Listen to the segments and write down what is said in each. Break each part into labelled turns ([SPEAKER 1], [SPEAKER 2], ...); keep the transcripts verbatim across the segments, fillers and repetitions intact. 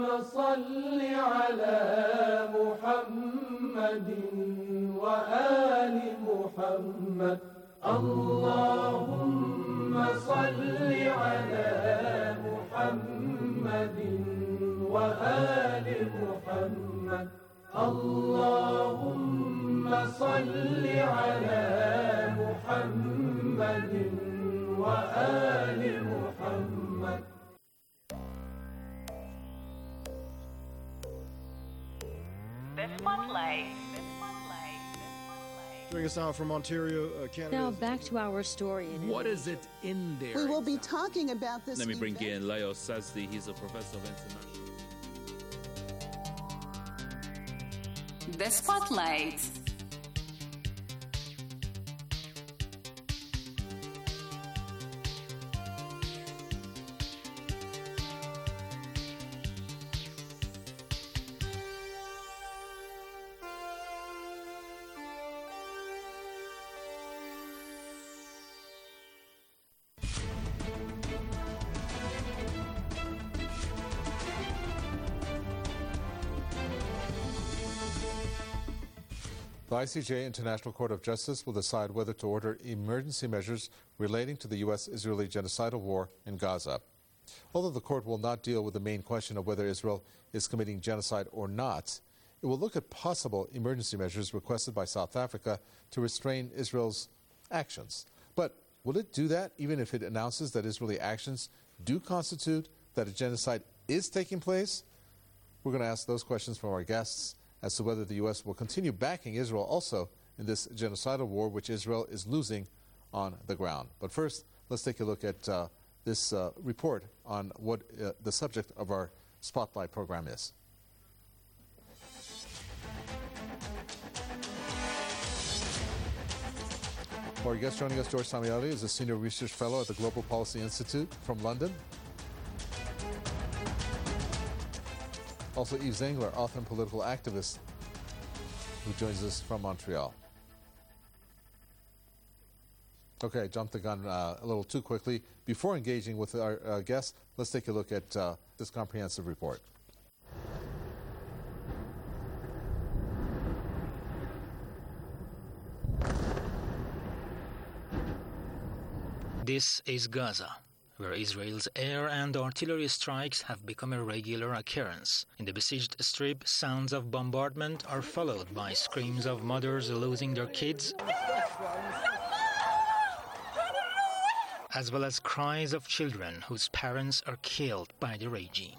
[SPEAKER 1] صل على محمد وآل محمد اللهم صل على محمد وآل محمد اللهم صل على محمد وآل محمد.
[SPEAKER 2] The Spotlight.
[SPEAKER 3] Joining us now from Ontario, uh, Canada.
[SPEAKER 4] Now back to our story. In
[SPEAKER 5] what is it in there?
[SPEAKER 6] We will be talking about this.
[SPEAKER 5] Let me bring
[SPEAKER 6] event.
[SPEAKER 5] in Leo Sazdi. He's a professor of international.
[SPEAKER 2] The Spotlight.
[SPEAKER 7] The I C J, International Court of Justice, will decide whether to order emergency measures relating to the U S-Israeli genocidal war in Gaza. Although the court will not deal with the main question of whether Israel is committing genocide or not, it will look at possible emergency measures requested by South Africa to restrain Israel's actions. But will it do that even if it announces that Israeli actions do constitute that a genocide is taking place? We're going to ask those questions from our guests as to whether the U S will continue backing Israel also in this genocidal war which Israel is losing on the ground. But first, let's take a look at uh, this uh, report on what uh, the subject of our Spotlight program is. Our guest joining us, George Samiali, is a Senior Research Fellow at the Global Policy Institute from London. Also, Yves Zengler, author and political activist, who joins us from Montreal. Okay, I jumped the gun uh, a little too quickly. Before engaging with our uh, guests, let's take a look at uh, this comprehensive report.
[SPEAKER 8] This is Gaza, where Israel's air and artillery strikes have become a regular occurrence. In the besieged strip, sounds of bombardment are followed by screams of mothers losing their kids, as well as cries of children whose parents are killed by the regime.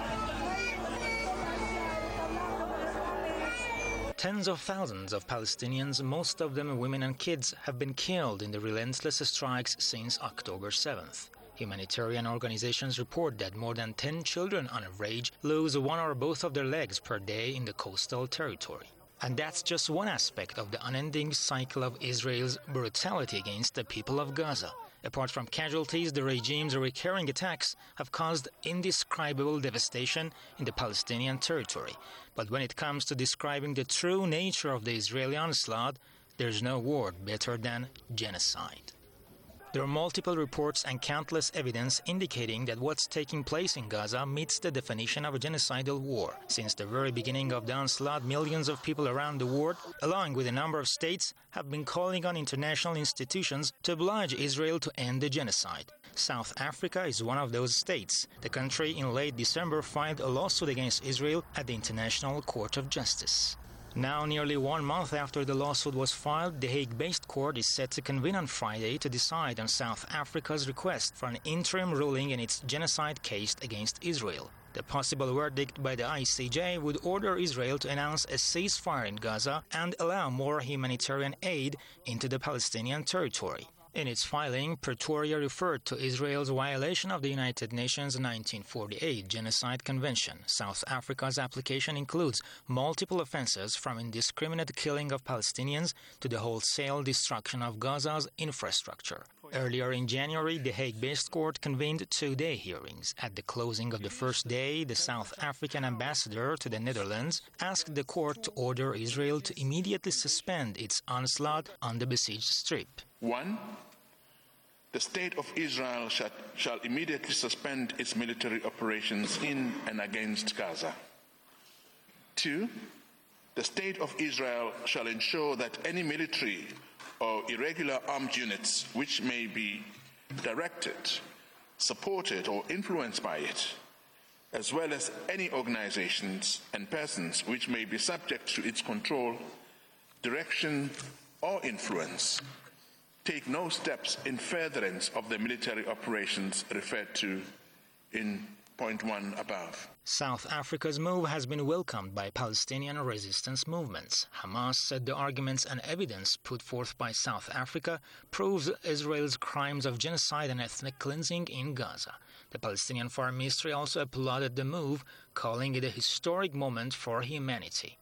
[SPEAKER 8] Tens of thousands of Palestinians, most of them women and kids, have been killed in the relentless strikes since October seventh. Humanitarian organizations report that more than ten children on average lose one or both of their legs per day in the coastal territory. And that's just one aspect of the unending cycle of Israel's brutality against the people of Gaza. Apart from casualties, the regime's recurring attacks have caused indescribable devastation in the Palestinian territory. But when it comes to describing the true nature of the Israeli onslaught, there's no word better than genocide. There are multiple reports and countless evidence indicating that what's taking place in Gaza meets the definition of a genocidal war. Since the very beginning of the onslaught, millions of people around the world, along with a number of states, have been calling on international institutions to oblige Israel to end the genocide. South Africa is one of those states. The country in late December filed a lawsuit against Israel at the International Court of Justice. Now, nearly one month after the lawsuit was filed, the Hague-based court is set to convene on Friday to decide on South Africa's request for an interim ruling in its genocide case against Israel. The possible verdict by the I C J would order Israel to announce a ceasefire in Gaza and allow more humanitarian aid into the Palestinian territory. In its filing, Pretoria referred to Israel's violation of the United Nations nineteen forty-eight Genocide Convention. South Africa's application includes multiple offenses from indiscriminate killing of Palestinians to the wholesale destruction of Gaza's infrastructure. Earlier in January, the Hague-based court convened two-day hearings. At the closing of the first day, the South African ambassador to the Netherlands asked the court to order Israel to immediately suspend its onslaught on the besieged strip.
[SPEAKER 9] One,
[SPEAKER 6] The State of Israel shall, shall immediately suspend its military operations in and against Gaza. Two, the State of Israel shall ensure that any military or irregular armed units which may be directed, supported, or influenced by it, as well as any organizations and persons which may be subject to its control, direction, or influence, take no steps in furtherance of the military operations referred to in point one above.
[SPEAKER 8] South Africa's move has been welcomed by Palestinian resistance movements. Hamas said the arguments and evidence put forth by South Africa proves Israel's crimes of genocide and ethnic cleansing in Gaza. The Palestinian Foreign Ministry also applauded the move, calling it a historic moment for humanity.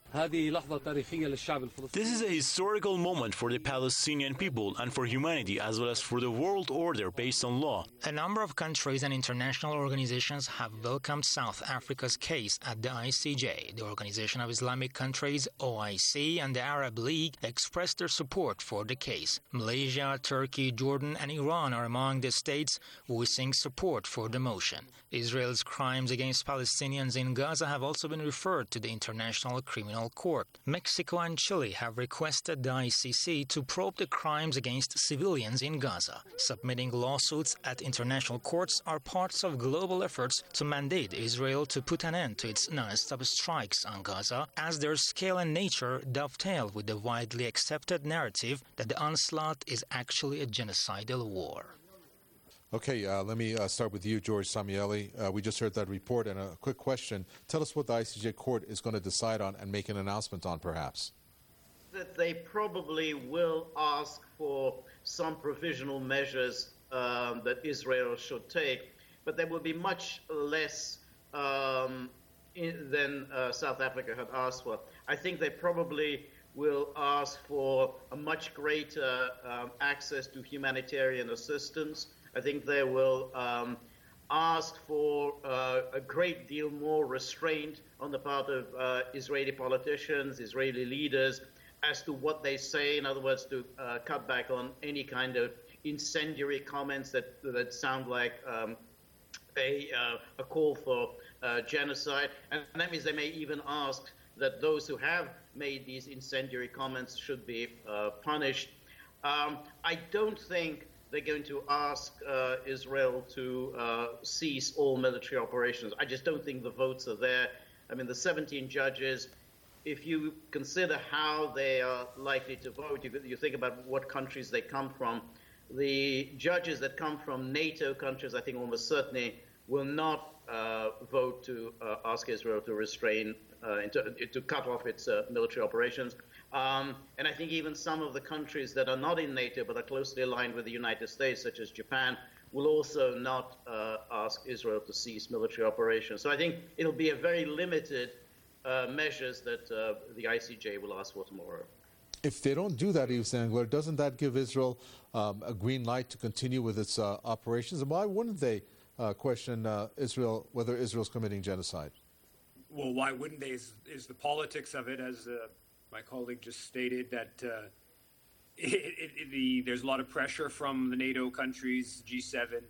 [SPEAKER 9] This is a historical moment for the Palestinian people and for humanity, as well as for the world order based on law.
[SPEAKER 8] A number of countries and international organizations have welcomed South Africa's case at the I C J. The Organization of Islamic Countries, O I C, and the Arab League expressed their support for the case. Malaysia, Turkey, Jordan, and Iran are among the states voicing support for the motion. Israel's crimes against Palestinians in Gaza have also been referred to the International Criminal Court. Mexico and Chile have requested the I C C to probe the crimes against civilians in Gaza. Submitting lawsuits at international courts are parts of global efforts to mandate Israel to put an end to its non-stop strikes on Gaza, as their scale and nature dovetail with the widely accepted narrative that the onslaught is actually a genocidal war.
[SPEAKER 7] Okay, uh, let me uh, start with you, George Samieli. Uh, we just heard that report, and a quick question. Tell us what the I C J court is going to decide on and make an announcement on, perhaps.
[SPEAKER 10] That they probably will ask for some provisional measures um, that Israel should take, but there will be much less um, in, than uh, South Africa had asked for. I think they probably will ask for a much greater um, access to humanitarian assistance. I think they will um, ask for uh, a great deal more restraint on the part of uh, Israeli politicians, Israeli leaders, as to what they say. In other words, to uh, cut back on any kind of incendiary comments that that sound like um, a, uh, a call for uh, genocide. And that means they may even ask that those who have made these incendiary comments should be uh, punished. Um, I don't think they're going to ask uh, Israel to uh, cease all military operations. I just don't think the votes are there. I mean, the seventeen judges, if you consider how they are likely to vote, you, you think about what countries they come from, the judges that come from NATO countries, I think almost certainly will not uh, vote to uh, ask Israel to restrain, uh, to, to cut off its uh, military operations. Um, and I think even some of the countries that are not in NATO but are closely aligned with the United States, such as Japan, will also not uh, ask Israel to cease military operations. So I think it'll be a very limited uh, measures that uh, the I C J will ask for tomorrow.
[SPEAKER 7] If they don't do that, Yves Zangler, doesn't that give Israel um, a green light to continue with its uh, operations? And why wouldn't they uh, question uh, Israel, whether Israel's committing genocide?
[SPEAKER 11] Well, why wouldn't they? Is, is the politics of it, as uh, my colleague just stated, that uh, it, it, it, the, there's a lot of pressure from the NATO countries, G seven.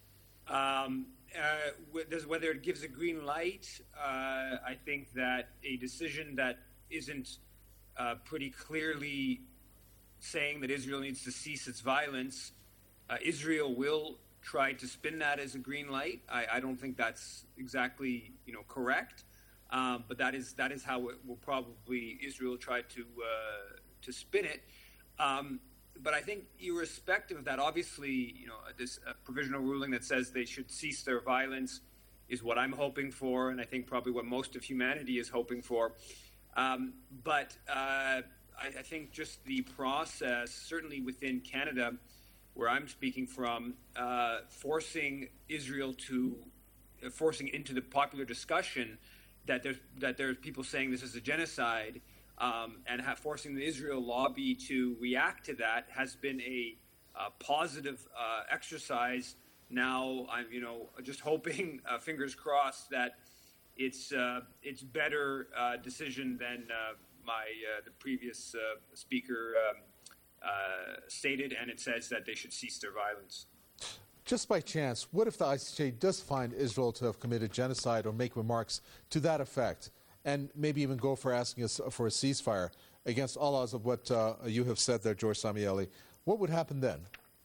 [SPEAKER 11] Um, uh, whether it gives a green light, uh, I think that a decision that isn't uh, pretty clearly saying that Israel needs to cease its violence, uh, Israel will try to spin that as a green light. I, I don't think that's exactly, you know, correct. Um, but that is that is how it will probably Israel try to uh, to spin it. Um, but I think, irrespective of that, obviously, you know, this uh, provisional ruling that says they should cease their violence is what I'm hoping for, and I think probably what most of humanity is hoping for. Um, but uh, I, I think just the process, certainly within Canada, where I'm speaking from, uh, forcing Israel to uh, forcing into the popular discussion that there's that there's people saying this is a genocide, um, and have, forcing the Israel lobby to react to that has been a uh, positive uh, exercise. Now I'm, you know, just hoping, uh, fingers crossed, that it's uh, it's better uh, decision than uh, my uh, the previous uh, speaker um, uh, stated, and it says that they should cease their violence.
[SPEAKER 7] Just by chance, what if the I C J does find Israel to have committed genocide or make remarks to that effect, and maybe even go for asking us for a ceasefire against all odds of what uh, you have said there, George Samieli? What would happen then?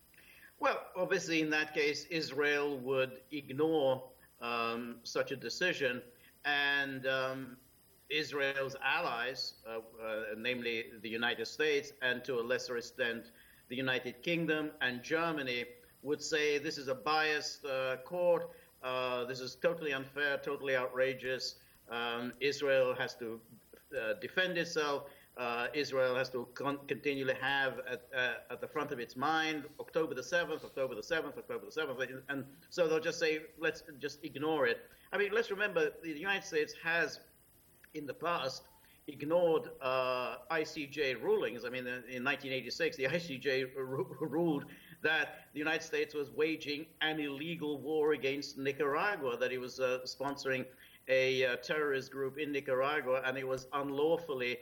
[SPEAKER 10] Well, obviously, in that case, Israel would ignore um, such a decision, and um, Israel's allies, uh, uh, namely the United States, and to a lesser extent, the United Kingdom and Germany, would say this is a biased uh, court, uh, this is totally unfair, totally outrageous, um, Israel has to uh, defend itself, uh, Israel has to con continually have at, uh, at the front of its mind October the seventh, October the seventh, October the seventh, and so they'll just say, let's just ignore it. I mean, let's remember, the United States has, in the past, ignored uh, I C J rulings. I mean, in nineteen eighty-six, the I C J ruled that the United States was waging an illegal war against Nicaragua, that it was uh, sponsoring a uh, terrorist group in Nicaragua, and it was unlawfully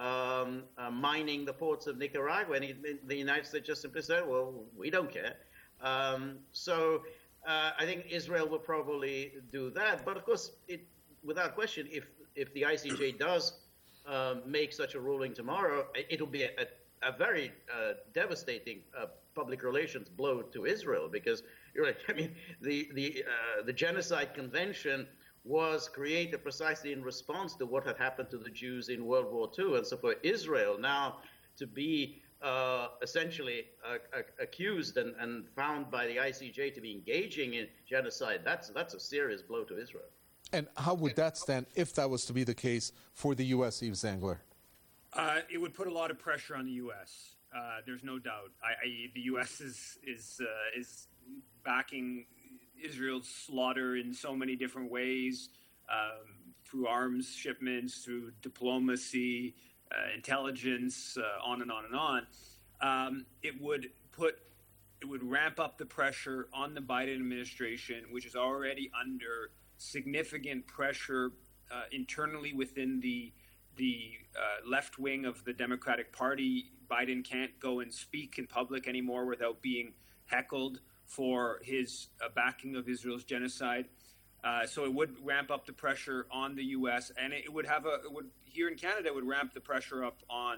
[SPEAKER 10] um, uh, mining the ports of Nicaragua. And it, the United States just simply said, well, we don't care. Um, so uh, I think Israel will probably do that. But of course, it, without question, if, if the I C J does uh, make such a ruling tomorrow, it'll be a, a, a very uh, devastating uh, public relations blow to Israel, because you're right, I mean, the the uh, the Genocide Convention was created precisely in response to what had happened to the Jews in World War Two, and so for Israel now to be uh, essentially uh, accused and, and found by the I C J to be engaging in genocide, that's that's a serious blow to Israel.
[SPEAKER 7] And how would that stand if that was to be the case for the U S, Yves Zangler?
[SPEAKER 11] Uh, it would put a lot of pressure on the U S. Uh, there's no doubt. I, I, the U S is is uh, is backing Israel's slaughter in so many different ways, um, through arms shipments, through diplomacy, uh, intelligence, uh, on and on and on. Um, it would put, it would ramp up the pressure on the Biden administration, which is already under significant pressure uh, internally within the the uh, left wing of the Democratic Party. Biden can't go and speak in public anymore without being heckled for his uh, backing of Israel's genocide. Uh, so it would ramp up the pressure on the U S, and it would have a, it would, here in Canada, it would ramp the pressure up on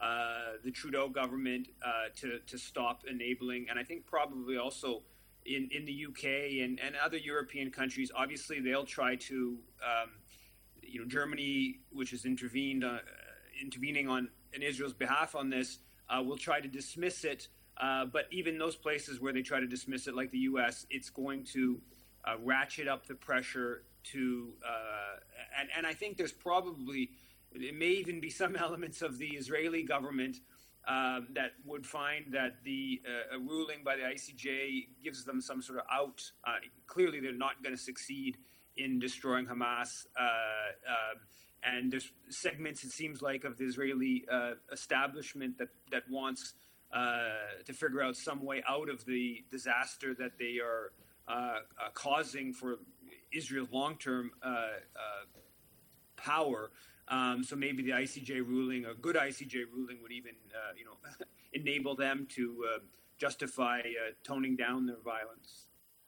[SPEAKER 11] uh, the Trudeau government uh, to, to stop enabling, and I think probably also in, in the U K and, and other European countries. Obviously, they'll try to, um, you know, Germany, which has intervened, uh, intervening on in Israel's behalf on this, uh, will try to dismiss it. Uh, but even those places where they try to dismiss it, like the U S, it's going to uh, ratchet up the pressure to, uh, and, and I think there's probably, it may even be some elements of the Israeli government um, that would find that the uh, a ruling by the I C J gives them some sort of out. Uh, clearly, they're not going to succeed in destroying Hamas. Uh, uh, and there's segments, it seems like, of the Israeli uh, establishment that, that wants uh, to figure out some way out of the disaster that they are uh, uh, causing for Israel's long-term uh, uh, power. Um, so maybe the I C J ruling, a good I C J ruling, would even, uh, you know, enable them to uh, justify uh, toning down their violence.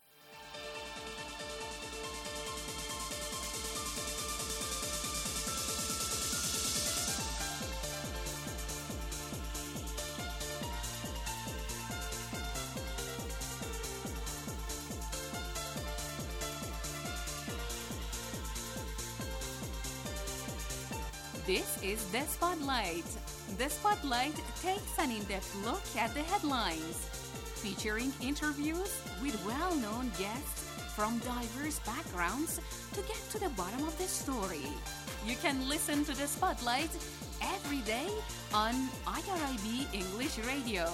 [SPEAKER 2] This is The Spotlight. The Spotlight takes an in-depth look at the headlines, featuring interviews with well-known guests from diverse backgrounds to get to the bottom of the story. You can listen to The Spotlight every day on I R I B English Radio.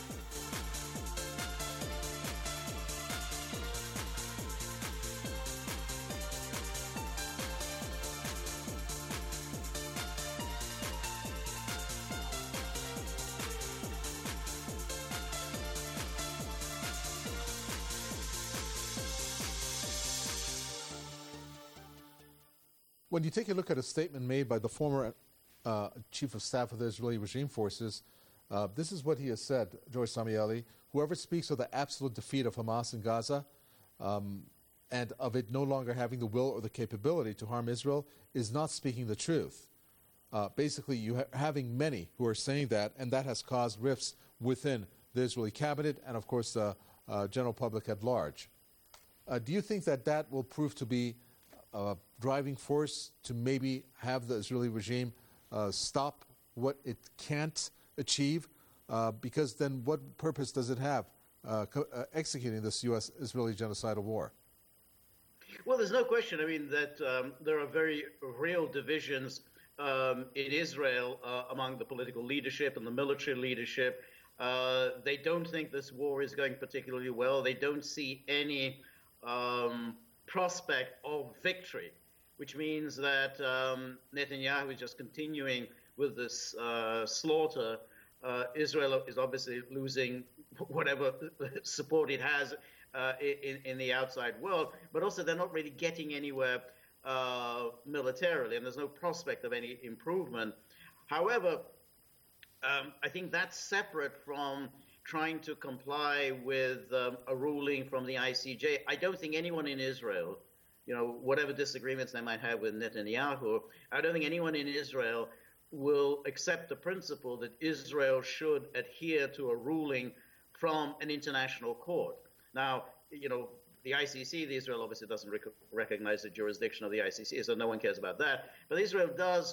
[SPEAKER 7] When you take a look at a statement made by the former uh, chief of staff of the Israeli regime forces, Uh, this is what he has said, George Samieli. Whoever speaks of the absolute defeat of Hamas in Gaza um, and of it no longer having the will or the capability to harm Israel is not speaking the truth. Uh, basically, you ha- having many who are saying that, and that has caused rifts within the Israeli cabinet and, of course, the uh, general public at large. Uh, do you think that that will prove to be a driving force to maybe have the Israeli regime uh, stop what it can't achieve? Uh, because then what purpose does it have uh, co- uh, executing this U S Israeli genocidal war?
[SPEAKER 10] Well, there's no question, I mean, that um, there are very real divisions um, in Israel uh, among the political leadership and the military leadership. Uh, they don't think this war is going particularly well. They don't see any um, prospect of victory, which means that um, Netanyahu is just continuing with this uh, slaughter. Uh, Israel is obviously losing whatever support it has uh, in, in the outside world, but also they're not really getting anywhere uh, militarily, and there's no prospect of any improvement. However, um, I think that's separate from trying to comply with um, a ruling from the I C J. I don't think anyone in Israel, you know, whatever disagreements they might have with Netanyahu, I don't think anyone in Israel will accept the principle that Israel should adhere to a ruling from an international court. Now, you know, the I C C, the Israel obviously doesn't rec- recognize the jurisdiction of the I C C, so no one cares about that. But Israel does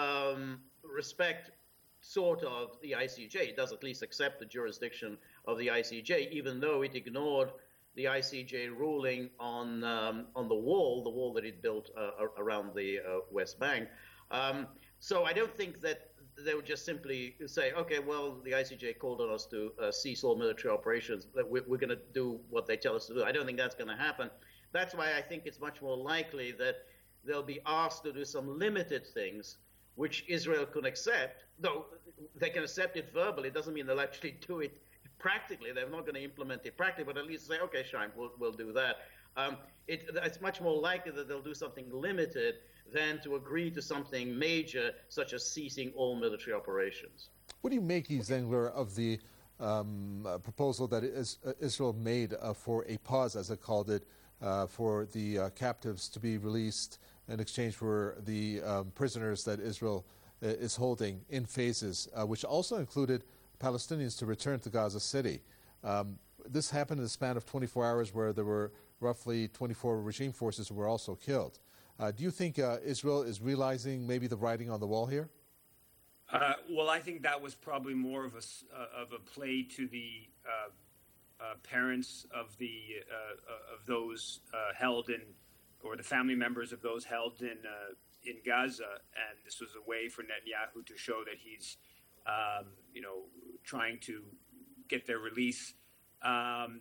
[SPEAKER 10] um, respect sort of the I C J. It does at least accept the jurisdiction of the I C J, even though it ignored the I C J ruling on um, on the wall, the wall that it built uh, around the uh, West Bank. Um, so I don't think that they would just simply say, okay, well, the I C J called on us to uh, cease all military operations, that we're, we're going to do what they tell us to do. I don't think that's going to happen. That's why I think it's much more likely that they'll be asked to do some limited things, which Israel can accept, though they can accept it verbally. It doesn't mean they'll actually do it practically. They're not going to implement it practically, but at least say, okay, Shaim, we'll, we'll do that. Um, it, it's much more likely that they'll do something limited than to agree to something major, such as ceasing all military operations.
[SPEAKER 7] What do you make, Zengler, of the um, uh, proposal that is, uh, Israel made uh, for a pause, as it called it, uh, for the uh, captives to be released in exchange for the um, prisoners that Israel uh, is holding in phases, uh, which also included Palestinians to return to Gaza City? Um, this happened in the span of twenty-four hours, where there were roughly twenty-four regime forces who were also killed. Uh, do you think uh, Israel is realizing maybe the writing on the wall here?
[SPEAKER 11] Uh, well, I think that was probably more of a, uh, of a play to the uh, uh, parents of the uh, of those uh, held in, or the family members of those held in uh, in Gaza, and this was a way for Netanyahu to show that he's, um, you know, trying to get their release. Um,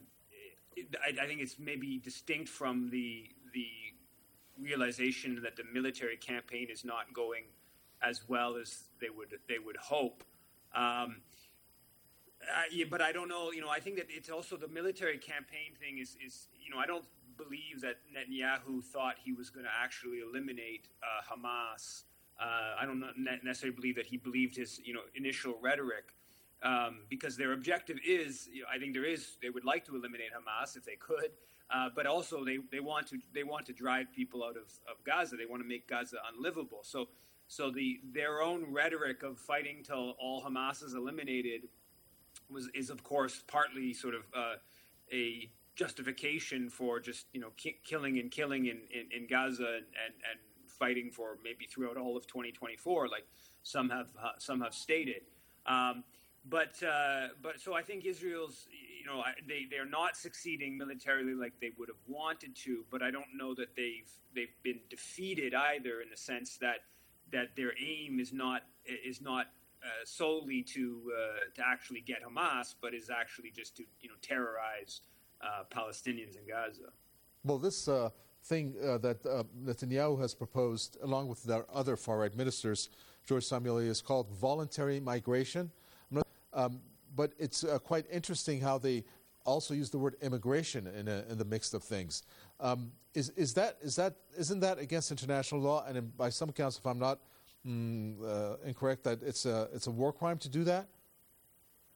[SPEAKER 11] I, I think it's maybe distinct from the the. realization that the military campaign is not going as well as they would they would hope. Um, uh, yeah, but I don't know. You know, I think that it's also the military campaign thing is is you know I don't believe that Netanyahu thought he was going to actually eliminate uh, Hamas. Uh, I don't necessarily believe that he believed his you know initial rhetoric. Um, because their objective is, you know, I think there is, they would like to eliminate Hamas if they could, uh, but also they, they want to they want to drive people out of, of Gaza. They want to make Gaza unlivable. So so the their own rhetoric of fighting till all Hamas is eliminated was is of course partly sort of uh, a justification for just you know ki- killing and killing in, in, in Gaza and, and, and fighting for maybe throughout all of twenty twenty-four, like some have uh, some have stated. Um, But uh, but so I think Israel's you know they they're not succeeding militarily like they would have wanted to, but I don't know that they've they've been defeated either, in the sense that that their aim is not is not uh, solely to uh, to actually get Hamas, but is actually just to you know terrorize uh, Palestinians in Gaza.
[SPEAKER 7] Well, this uh, thing uh, that uh, Netanyahu has proposed, along with their other far-right ministers, George Samieli, is called voluntary migration. Um, but it's uh, quite interesting how they also use the word immigration in, a, in the mix of things. Um, is is that is that isn't that against international law? And in, by some accounts, if I'm not mm, uh, incorrect, that it's a it's a war crime to do that.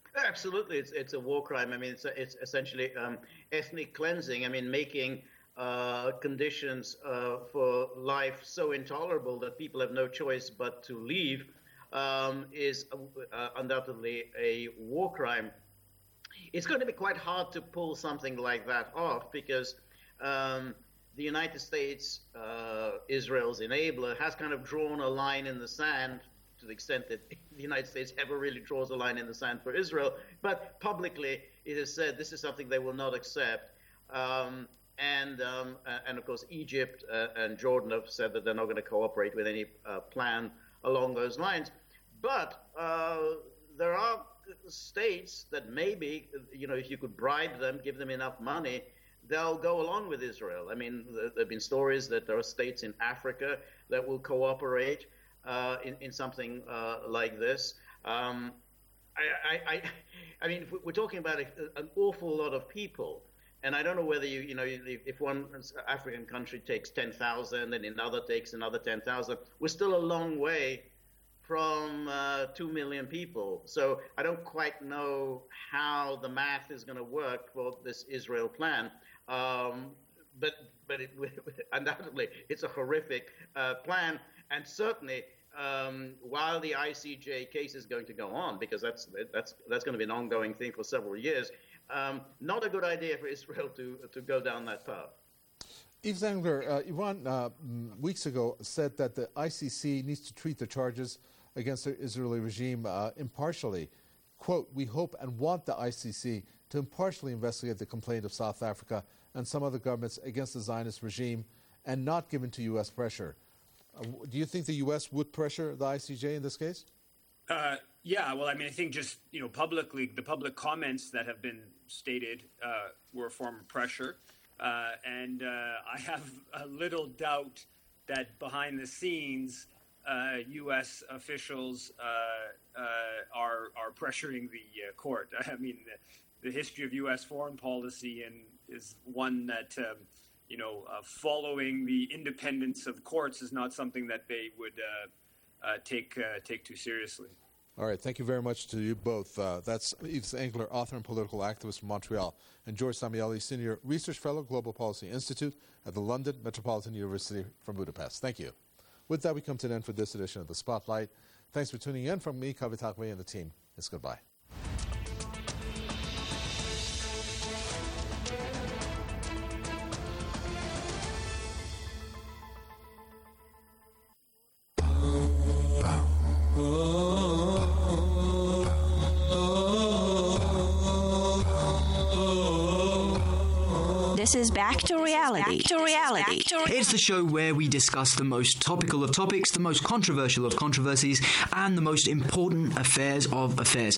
[SPEAKER 10] Absolutely, it's it's a war crime. I mean, it's a, it's essentially um, ethnic cleansing. I mean, making uh, conditions uh, for life so intolerable that people have no choice but to leave um, is uh, undoubtedly a war crime. It's going to be quite hard to pull something like that off because um, the United States, uh, Israel's enabler, has kind of drawn a line in the sand to the extent that the United States ever really draws a line in the sand for Israel. But publicly, it has said this is something they will not accept. Um, and, um, and of course, Egypt uh, and Jordan have said that they're not going to cooperate with any uh, plan along those lines. But uh, there are states that maybe, you know, if you could bribe them, give them enough money, they'll go along with Israel. I mean, there have been stories that there are states in Africa that will cooperate uh, in, in something uh, like this. Um, I, I, I mean, we're talking about a, an awful lot of people. And I don't know whether you, you know, if one African country takes ten thousand and another takes another ten thousand, we're still a long way from uh, two million people. So I don't quite know how the math is going to work for this Israel plan. Um, but but it, undoubtedly, it's a horrific uh, plan. And certainly, um, while the I C J case is going to go on, because that's that's that's going to be an ongoing thing for several years, um, not a good idea for Israel to to go down that path.
[SPEAKER 7] Yves Engler, uh, Iran uh, weeks ago said that the I C C needs to treat the charges against the Israeli regime uh, impartially. Quote, we hope and want the I C C to impartially investigate the complaint of South Africa and some other governments against the Zionist regime and not given to U S pressure. Uh, do you think the U S would pressure the I C J in this case?
[SPEAKER 11] Uh, yeah, well, I mean, I think just, you know, publicly, the public comments that have been stated uh, were a form of pressure. Uh, and uh, I have a little doubt that behind the scenes, uh, U S officials uh, uh, are are pressuring the uh, court. I mean, the, the history of U S foreign policy and is one that, um, you know, uh, following the independence of courts is not something that they would uh, uh, take uh, take too seriously.
[SPEAKER 7] All right, thank you very much to you both. Uh, that's Yves Engler, author and political activist from Montreal, and George Samieli, Senior Research Fellow, Global Policy Institute at the London Metropolitan University from Budapest. Thank you. With that, we come to an end for this edition of The Spotlight. Thanks for tuning in. From me, Kaveh Taghweh, and the team, it's goodbye.
[SPEAKER 12] This is Back to Reality. Back to Reality.
[SPEAKER 13] It's the show where we discuss the most topical of topics, the most controversial of controversies, and the most important affairs of affairs.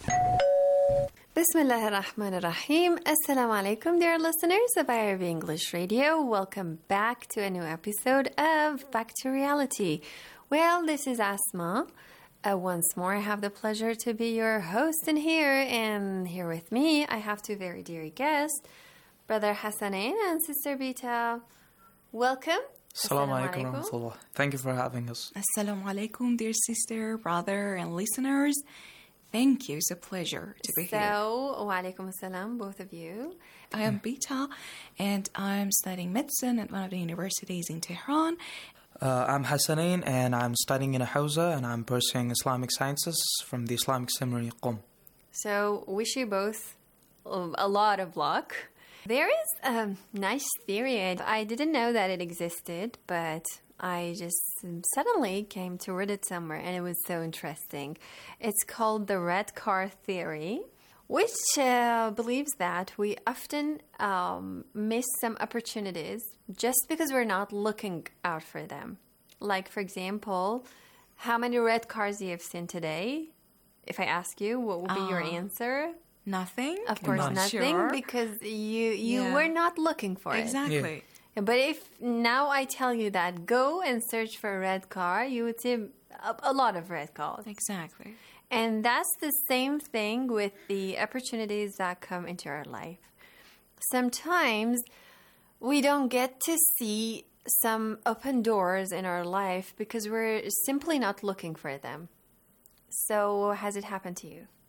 [SPEAKER 14] Bismillah ar-Rahman ar-Rahim. Assalamu alaikum, dear listeners of I R B English Radio. Welcome back to a new episode of Back to Reality. Well, this is Asma. Uh, once more, I have the pleasure to be your host in here, and here with me, I have two very dear guests, Brother Hassanain and Sister Bita. Welcome.
[SPEAKER 15] Assalamu alaikum wa rahmatullah. Thank you for having us.
[SPEAKER 16] Assalamu alaikum, dear sister, brother, and listeners. Thank you. It's a pleasure to be
[SPEAKER 14] so,
[SPEAKER 16] here.
[SPEAKER 14] So, wa alaikum assalam, both of you.
[SPEAKER 16] I am Bita, and I'm studying medicine at one of the universities in Tehran.
[SPEAKER 15] Uh, I'm Hassanain, and I'm studying in Hawza, and I'm pursuing Islamic sciences from the Islamic Seminary Qom.
[SPEAKER 14] So, wish you both a lot of luck. There is a nice theory. I didn't know that it existed, but I just suddenly came to read it somewhere, and it was so interesting. It's called the red car theory, which uh, believes that we often um, miss some opportunities just because we're not looking out for them. Like, for example, how many red cars you have seen today? If I ask you, what would be uh, your answer?
[SPEAKER 16] Nothing.
[SPEAKER 14] Of course,
[SPEAKER 16] not
[SPEAKER 14] nothing,
[SPEAKER 16] sure.
[SPEAKER 14] because you you
[SPEAKER 16] yeah.
[SPEAKER 14] were not looking for
[SPEAKER 16] exactly.
[SPEAKER 14] it.
[SPEAKER 16] Exactly.
[SPEAKER 14] Yeah. But if now I tell you that go and search for a red car, you would see a, a lot of red cars.
[SPEAKER 16] Exactly.
[SPEAKER 14] And that's the same thing with the opportunities that come into our life. Sometimes we don't get to see some open doors in our life because we're simply not looking for them. So has it happened to you?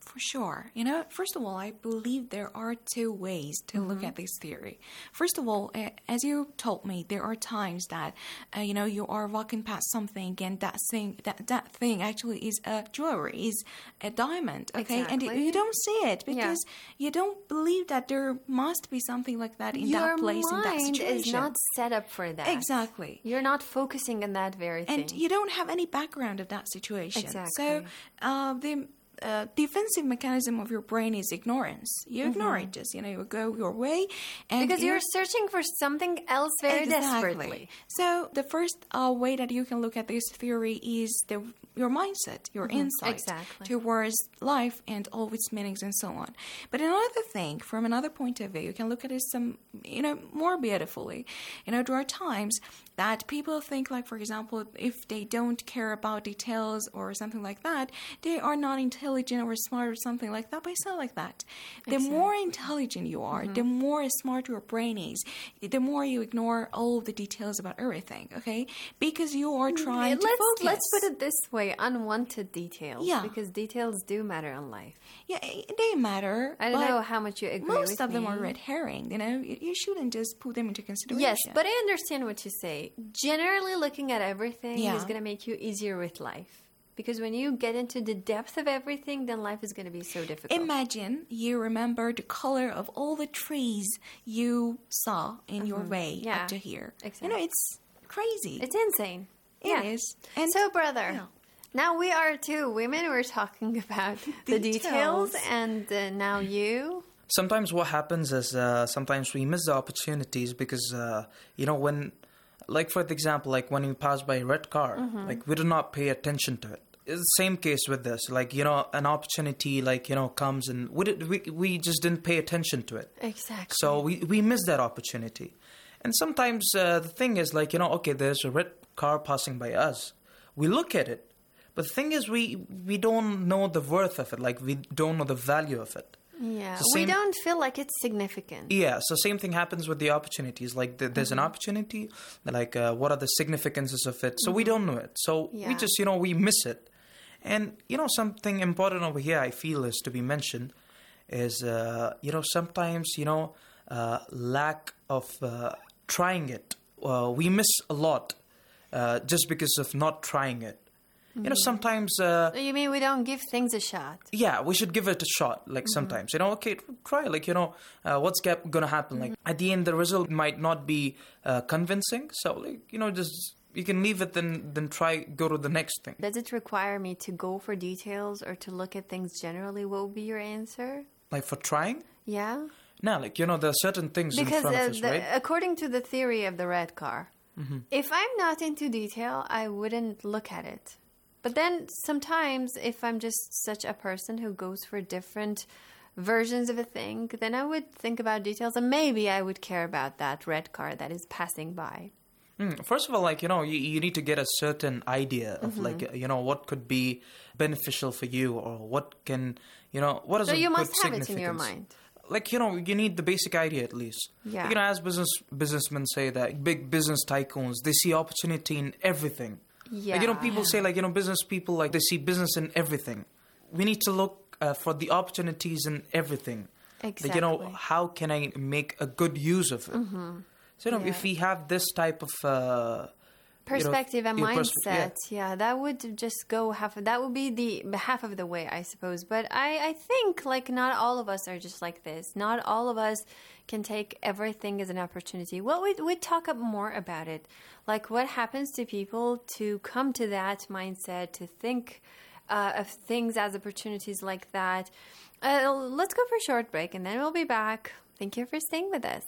[SPEAKER 16] For sure. You know, first of all, I believe there are two ways to mm-hmm. look at this theory. First of all, uh, as you told me, there are times that, uh, you know, you are walking past something and that thing, that, that thing actually is a jewelry, is a diamond, okay?
[SPEAKER 14] Exactly.
[SPEAKER 16] And you don't see it because yeah. you don't believe that there must be something like that in
[SPEAKER 14] Your
[SPEAKER 16] that place, in that situation.
[SPEAKER 14] Your mind is not set up for that.
[SPEAKER 16] Exactly.
[SPEAKER 14] You're not focusing on that very thing.
[SPEAKER 16] And you don't have any background of that situation.
[SPEAKER 14] Exactly.
[SPEAKER 16] So uh, the... Uh, defensive mechanism of your brain is ignorance. You ignore mm-hmm. it, just, you know, you go your way. And
[SPEAKER 14] because you're searching for something else very
[SPEAKER 16] exactly.
[SPEAKER 14] desperately.
[SPEAKER 16] So the first uh, way that you can look at this theory is the your mindset, your mm-hmm. insight
[SPEAKER 14] exactly.
[SPEAKER 16] towards life and all its meanings and so on. But another thing, from another point of view, you can look at it some, you know, more beautifully. You know, there are times that people think, like, for example, if they don't care about details or something like that, they are not intelligent or smart or something like that, but it's not like that. The exactly. more intelligent you are, mm-hmm. the more smart your brain is, the more you ignore all the details about everything, okay? Because you are trying
[SPEAKER 14] let's,
[SPEAKER 16] to focus.
[SPEAKER 14] Let's put it this way, unwanted details.
[SPEAKER 16] Yeah.
[SPEAKER 14] Because details do matter in life.
[SPEAKER 16] Yeah, they matter.
[SPEAKER 14] I don't know how much you agree
[SPEAKER 16] most
[SPEAKER 14] with
[SPEAKER 16] of
[SPEAKER 14] me.
[SPEAKER 16] them are red herring, you know? You, you shouldn't just put them into consideration.
[SPEAKER 14] Yes, but I understand what you say. Generally looking at everything
[SPEAKER 16] yeah.
[SPEAKER 14] is going to make you easier with life. Because when you get into the depth of everything, then life is going to be so difficult.
[SPEAKER 16] Imagine you remember the color of all the trees you saw in mm-hmm. your way
[SPEAKER 14] yeah.
[SPEAKER 16] up to here.
[SPEAKER 14] Exactly.
[SPEAKER 16] You know, it's crazy.
[SPEAKER 14] It's insane.
[SPEAKER 16] It
[SPEAKER 14] yeah.
[SPEAKER 16] is. And
[SPEAKER 14] so, brother,
[SPEAKER 16] yeah.
[SPEAKER 14] now we are two women. We're talking about the details, details and uh, now you...
[SPEAKER 15] Sometimes what happens is uh, sometimes we miss the opportunities because, uh, you know, when... Like, for example, like when you pass by a red car, mm-hmm. like we do not pay attention to it. It's the same case with this. Like, you know, an opportunity, like, you know, comes and we did, we, we just didn't pay attention to it.
[SPEAKER 14] Exactly.
[SPEAKER 15] So we, we miss that opportunity. And sometimes uh, the thing is like, you know, okay, there's a red car passing by us. We look at it. But the thing is we, we don't know the worth of it. Like, we don't know the value of it.
[SPEAKER 14] Yeah,
[SPEAKER 15] so
[SPEAKER 14] we don't feel like it's significant.
[SPEAKER 15] Yeah, so same thing happens with the opportunities. Like, the, there's mm-hmm. an opportunity, like, uh, what are the significances of it? So mm-hmm. we don't know it. So yeah. we just, you know, we miss it. And, you know, something important over here I feel is to be mentioned is, uh, you know, sometimes, you know, uh, lack of uh, trying it. Uh, we miss a lot uh, just because of not trying it. You know, sometimes... Uh,
[SPEAKER 14] you mean we don't give things a shot?
[SPEAKER 15] Yeah, we should give it a shot, like, mm-hmm. sometimes. You know, okay, try, like, you know, uh, what's going to happen? Mm-hmm. Like, at the end, the result might not be uh, convincing. So, like, you know, just... You can leave it, then then try, go to the next thing.
[SPEAKER 14] Does it require me to go for details or to look at things generally? What would be your answer?
[SPEAKER 15] Like, for trying?
[SPEAKER 14] Yeah.
[SPEAKER 15] No, like, you know, there are certain things
[SPEAKER 14] because,
[SPEAKER 15] in front
[SPEAKER 14] uh,
[SPEAKER 15] of us,
[SPEAKER 14] the,
[SPEAKER 15] right?
[SPEAKER 14] According to the theory of the red car,
[SPEAKER 15] mm-hmm.
[SPEAKER 14] if I'm not into detail, I wouldn't look at it. But then sometimes if I'm just such a person who goes for different versions of a thing, then I would think about details and maybe I would care about that red car that is passing by.
[SPEAKER 15] Mm, first of all, like, you know, you, you need to get a certain idea of, mm-hmm. like, you know, what could be beneficial for you or what can, you know, what is
[SPEAKER 14] so
[SPEAKER 15] a
[SPEAKER 14] you
[SPEAKER 15] good
[SPEAKER 14] must have
[SPEAKER 15] significance.
[SPEAKER 14] it in your mind.
[SPEAKER 15] Like, you know, you need the basic idea at least.
[SPEAKER 14] Yeah.
[SPEAKER 15] Like, you know, as business businessmen say that big business tycoons, they see opportunity in everything.
[SPEAKER 14] Yeah.
[SPEAKER 15] Like, you know, people say, like, you know, business people, like, they see business in everything. We need to look uh, for the opportunities in everything.
[SPEAKER 14] Exactly.
[SPEAKER 15] Like, you know, how can I make a good use of it?
[SPEAKER 14] Mm-hmm.
[SPEAKER 15] So, you know,
[SPEAKER 14] yeah.
[SPEAKER 15] if we have this type of... Uh,
[SPEAKER 14] perspective
[SPEAKER 15] you know,
[SPEAKER 14] and mindset,
[SPEAKER 15] perspe-
[SPEAKER 14] yeah. yeah, that would just go half of, that would be the half of the way, I suppose. But I, I think, like, not all of us are just like this. Not all of us can take everything as an opportunity. Well, we'd, we'd talk up more about it. Like, what happens to people to come to that mindset, to think uh, of things as opportunities like that. Uh, let's go for a short break, and then we'll be back. Thank you for staying with us.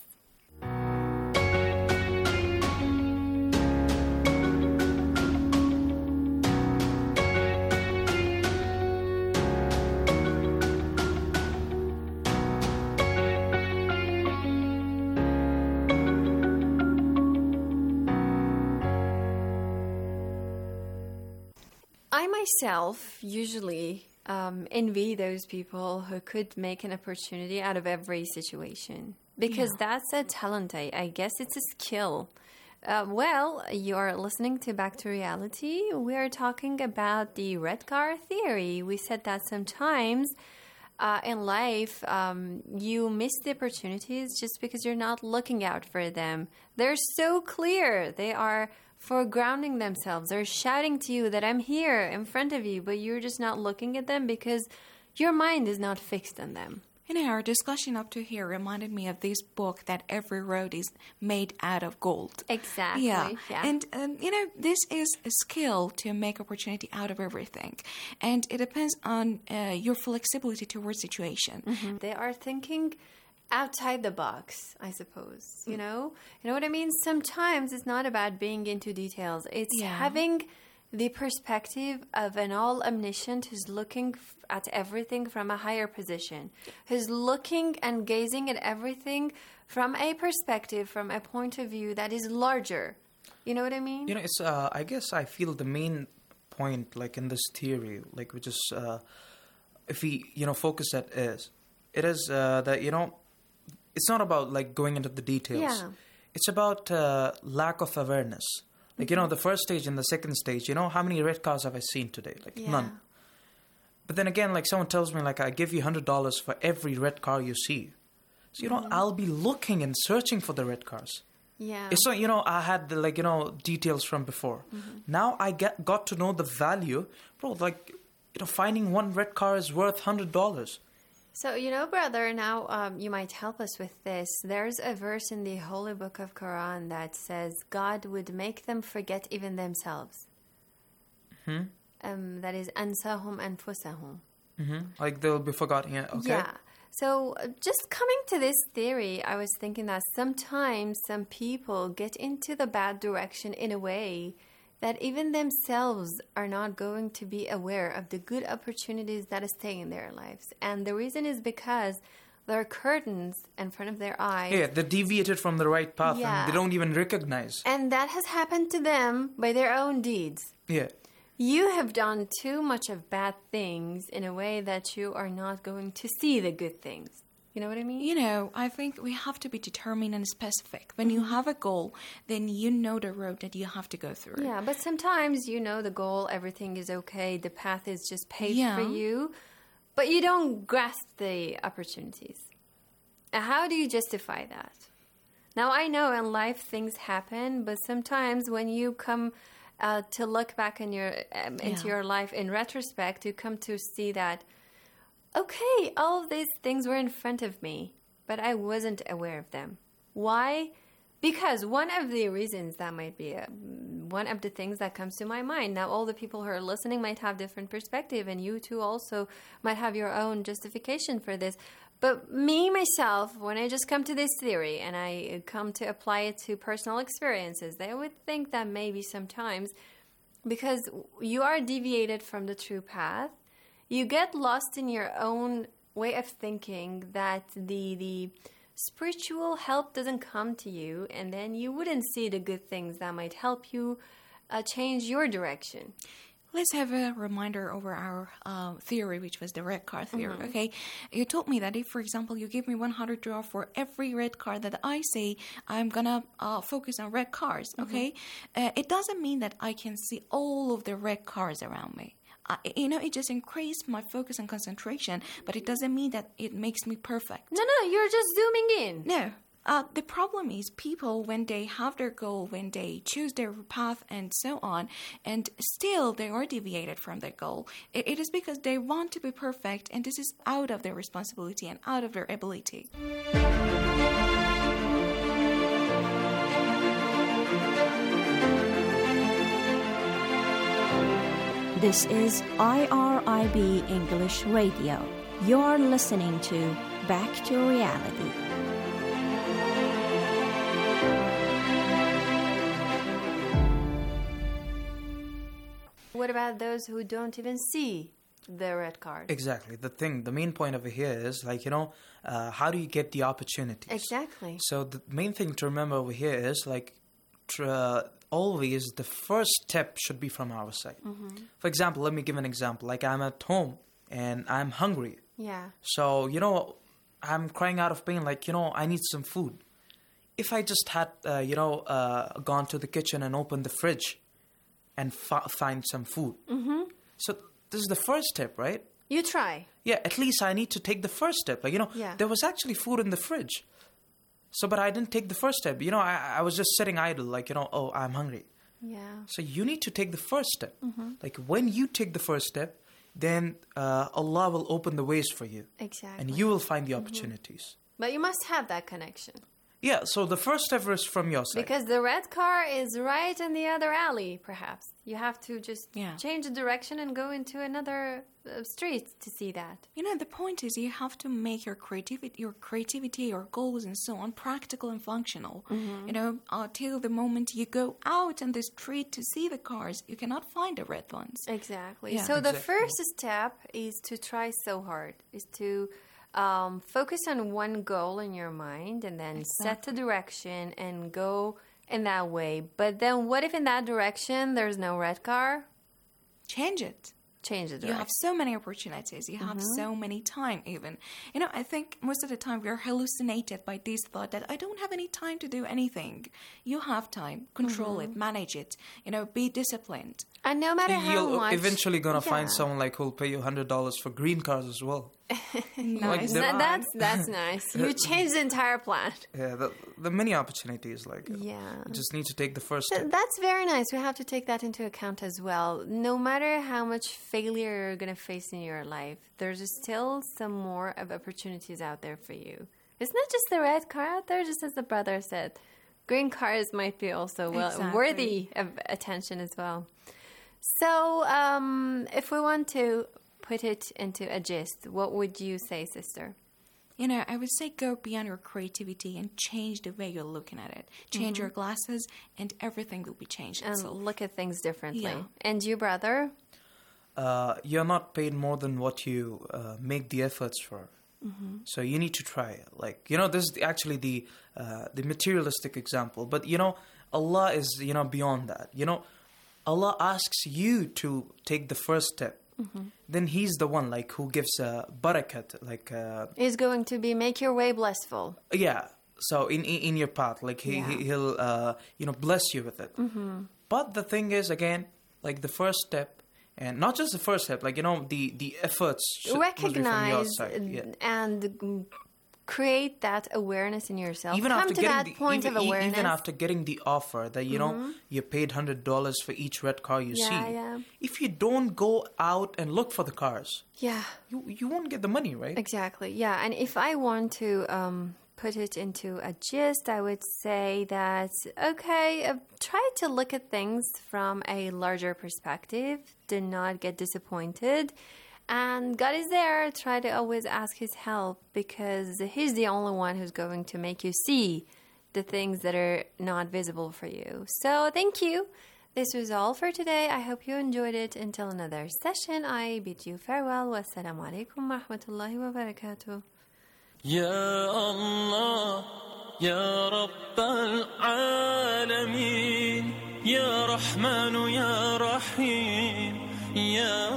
[SPEAKER 14] I myself usually um, envy those people who could make an opportunity out of every situation because yeah. that's a talent. I, I guess it's a skill. Uh, well, you're listening to Back to Reality. We are talking about the red car theory. We said that sometimes uh, in life, um, you miss the opportunities just because you're not looking out for them. They're so clear. They are foregrounding themselves. They're shouting to you that I'm here in front of you, but you're just not looking at them because your mind is not fixed on them.
[SPEAKER 16] You know, our discussion up to here reminded me of this book that every road is made out of gold.
[SPEAKER 14] Exactly.
[SPEAKER 16] Yeah.
[SPEAKER 14] yeah.
[SPEAKER 16] And, um, you know, this is a skill to make opportunity out of everything. And it depends on uh, your flexibility towards situation.
[SPEAKER 14] Mm-hmm. They are thinking outside the box, I suppose. Mm. You know? You know what I mean? Sometimes it's not about being into details. It's
[SPEAKER 16] yeah.
[SPEAKER 14] having the perspective of an all-omniscient who's looking f- at everything from a higher position, who's looking and gazing at everything from a perspective, from a point of view that is larger. You know what I mean?
[SPEAKER 15] You know, it's. Uh, I guess I feel the main point, like in this theory, like which is, uh, if we, you know, focus at is, it is uh, that, you know, it's not about like going into the details.
[SPEAKER 14] Yeah.
[SPEAKER 15] It's about uh, lack of awareness. Like, you know, the first stage and the second stage, you know, how many red cars have I seen today? Like,
[SPEAKER 14] yeah.
[SPEAKER 15] none. But then again, like, someone tells me, like, I give you one hundred dollars for every red car you see. So, you know,
[SPEAKER 14] Mm-hmm.
[SPEAKER 15] I'll be looking and searching for the red cars.
[SPEAKER 14] Yeah.
[SPEAKER 15] It's not, you know, I had, the, like, you know, details from before.
[SPEAKER 14] Mm-hmm.
[SPEAKER 15] Now I get got to know the value. Bro, like, you know, finding one red car is worth one hundred dollars.
[SPEAKER 14] So, you know, brother, now um, you might help us with this. There's a verse in the Holy Book of Quran that says God would make them forget even themselves.
[SPEAKER 15] Hmm?
[SPEAKER 14] Um, that is, ansahum anfusahum.
[SPEAKER 15] Mm-hmm. Like, they'll be forgotten. Yeah, okay.
[SPEAKER 14] Yeah. So, uh, just coming to this theory, I was thinking that sometimes some people get into the bad direction in a way that even themselves are not going to be aware of the good opportunities that is staying in their lives. And the reason is because there are curtains in front of their eyes.
[SPEAKER 15] Yeah, they deviated from the right path
[SPEAKER 14] Yeah.
[SPEAKER 15] and they don't even recognize.
[SPEAKER 14] And that has happened to them by their own deeds.
[SPEAKER 15] Yeah.
[SPEAKER 14] You have done too much of bad things in a way that you are not going to see the good things. You know what I mean?
[SPEAKER 16] You know, I think we have to be determined and specific. When you have a goal, then you know the road that you have to go through.
[SPEAKER 14] Yeah, but sometimes you know the goal, everything is okay, the path is just paved
[SPEAKER 16] Yeah.
[SPEAKER 14] for you, but you don't grasp the opportunities. Uh, How do you justify that? Now, I know in life things happen, but sometimes when you come uh, to look back in your um, into
[SPEAKER 16] Yeah.
[SPEAKER 14] your life in retrospect, you come to see that, okay, all of these things were in front of me, but I wasn't aware of them. Why? Because one of the reasons that might be a, one of the things that comes to my mind. Now, all the people who are listening might have different perspective, and you too also might have your own justification for this. But me, myself, when I just come to this theory and I come to apply it to personal experiences, I would think that maybe sometimes because you are deviated from the true path, you get lost in your own way of thinking that the the spiritual help doesn't come to you, and then you wouldn't see the good things that might help you uh, change your direction.
[SPEAKER 16] Let's have a reminder over our uh, theory, which was the red car theory,
[SPEAKER 14] Mhm.
[SPEAKER 16] okay? You told me that if, for example, you give me one hundred dollars for every red car that I say, I'm going to uh, focus on red cars, okay? Uh, it doesn't mean that I can see all of the red cars around me. Uh, you know, it just increased my focus and concentration, but it doesn't mean that it makes me perfect.
[SPEAKER 14] No, no, you're just zooming in.
[SPEAKER 16] No. Uh, the problem is people, when they have their goal, when they choose their path and so on, and still they are deviated from their goal, it, it is because they want to be perfect, and this is out of their responsibility and out of their ability.
[SPEAKER 12] This is I R I B English Radio. You're listening to Back to Reality.
[SPEAKER 14] What about those who don't even see the red card?
[SPEAKER 15] Exactly. The thing, the main point over here is, like, you know, uh, how do you get the opportunities?
[SPEAKER 14] Exactly.
[SPEAKER 15] So the main thing to remember over here is, like, tr- uh, always the first step should be from our side.
[SPEAKER 14] Mhm.
[SPEAKER 15] For example, let me give an example. Like, I'm at home and I'm hungry.
[SPEAKER 14] Yeah.
[SPEAKER 15] So, you know, I'm crying out of pain, like, you know, I need some food. If I just had, uh, you know, uh, gone to the kitchen and opened the fridge and fa- find some food.
[SPEAKER 14] Mm-hmm.
[SPEAKER 15] So this is the first step, right?
[SPEAKER 14] You try.
[SPEAKER 15] Yeah, at least I need to take the first step. Like, you know,
[SPEAKER 14] Yeah.
[SPEAKER 15] there was actually food in the fridge. So, but I didn't take the first step. You know, I, I was just sitting idle, like, you know, oh, I'm hungry.
[SPEAKER 14] Yeah.
[SPEAKER 15] So you need to take the first step.
[SPEAKER 14] Mhm.
[SPEAKER 15] Like, when you take the first step, then uh, Allah will open the ways for you.
[SPEAKER 14] Exactly.
[SPEAKER 15] And you will find the
[SPEAKER 14] Mhm.
[SPEAKER 15] opportunities.
[SPEAKER 14] But you must have that connection.
[SPEAKER 15] Yeah, so the first step is from your side.
[SPEAKER 14] Because the red car is right in the other alley, perhaps. You have to just change the direction and go into another uh, street to see that.
[SPEAKER 16] You know, the point is you have to make your creativity, your creativity, your goals, and so on practical and functional.
[SPEAKER 14] Mhm.
[SPEAKER 16] You know, until the moment you go out in the street to see the cars, you cannot find the red ones.
[SPEAKER 14] Exactly.
[SPEAKER 16] Yeah.
[SPEAKER 14] So the first step is to try so hard, is to um, focus on one goal in your mind and then set the direction and go in that way. But then what if in that direction there's no red car?
[SPEAKER 16] Change it.
[SPEAKER 14] Change the
[SPEAKER 16] You
[SPEAKER 14] direction.
[SPEAKER 16] have so many opportunities. You have
[SPEAKER 14] Mhm.
[SPEAKER 16] so many time even. You know, I think most of the time we're hallucinated by this thought that I don't have any time to do anything. You have time. Control
[SPEAKER 14] Mhm.
[SPEAKER 16] it. Manage it. You know, be disciplined.
[SPEAKER 14] And no matter how
[SPEAKER 15] You're
[SPEAKER 14] much...
[SPEAKER 15] eventually gonna find
[SPEAKER 14] Yeah.
[SPEAKER 15] someone like who'll pay you one hundred dollars for green cars as well.
[SPEAKER 14] Nice.
[SPEAKER 15] the-
[SPEAKER 14] That- that's, that's nice. You change the entire plan.
[SPEAKER 15] Yeah, the, the many opportunities, like, uh,
[SPEAKER 14] Yeah.
[SPEAKER 15] you just need to take the first
[SPEAKER 14] Th-
[SPEAKER 15] step.
[SPEAKER 14] That's very nice. We have to take that into account as well. No matter how much failure you're going to face in your life, there's still some more of opportunities out there for you. It's not just the red car out there, just as the brother said. Green cars might be also well
[SPEAKER 16] Exactly.
[SPEAKER 14] worthy of attention as well. So, um, if we want to put it into a gist, what would you say, sister?
[SPEAKER 16] You know, I would say go beyond your creativity and change the way you're looking at it. Change
[SPEAKER 14] Mhm.
[SPEAKER 16] your glasses, and everything will be changed.
[SPEAKER 14] And
[SPEAKER 16] itself.
[SPEAKER 14] look at things differently.
[SPEAKER 16] Yeah.
[SPEAKER 14] And you, brother?
[SPEAKER 15] Uh, you're not paid more than what you uh, make the efforts for.
[SPEAKER 14] Mhm.
[SPEAKER 15] So you need to try it. Like, you know, this is actually the uh, the materialistic example. But, you know, Allah is, you know, beyond that. You know, Allah asks you to take the first step.
[SPEAKER 14] Mhm.
[SPEAKER 15] Then He's the one, like, who gives uh, barakat, like... Uh,
[SPEAKER 14] Is going to be make your way blissful.
[SPEAKER 15] yeah, so in in, in your path, like, he,
[SPEAKER 14] Yeah.
[SPEAKER 15] he, He'll, uh, you know, bless you with it.
[SPEAKER 14] Mm-hmm.
[SPEAKER 15] But the thing is, again, like, the first step, and not just the first step, like, you know, the, the efforts should, must be from your
[SPEAKER 14] Recognize
[SPEAKER 15] side. Yeah.
[SPEAKER 14] and mm, create that awareness in yourself.
[SPEAKER 15] Even
[SPEAKER 14] Come
[SPEAKER 15] after
[SPEAKER 14] to
[SPEAKER 15] getting
[SPEAKER 14] that
[SPEAKER 15] the,
[SPEAKER 14] point
[SPEAKER 15] even,
[SPEAKER 14] of
[SPEAKER 15] e-
[SPEAKER 14] awareness.
[SPEAKER 15] even after getting the offer that, you know,
[SPEAKER 14] Mhm.
[SPEAKER 15] you paid one hundred dollars for each red car you
[SPEAKER 14] Yeah,
[SPEAKER 15] see,
[SPEAKER 14] yeah.
[SPEAKER 15] if you don't go out and look for the cars,
[SPEAKER 14] Yeah.
[SPEAKER 15] you you won't get the money, right?
[SPEAKER 14] Exactly. Yeah. And if I want to um, put it into a gist, I would say that, okay, uh, try to look at things from a larger perspective. Do not get disappointed. And God is there. Try to always ask His help because He's the only one who's going to make you see the things that are not visible for you. So thank you. This was all for today. I hope you enjoyed it. Until another session, I bid you farewell. Wassalamu alaikum wa rahmatullahi wa barakatuh.
[SPEAKER 17] يا الله يا رب العالمين يا رحمن يا رحيم يا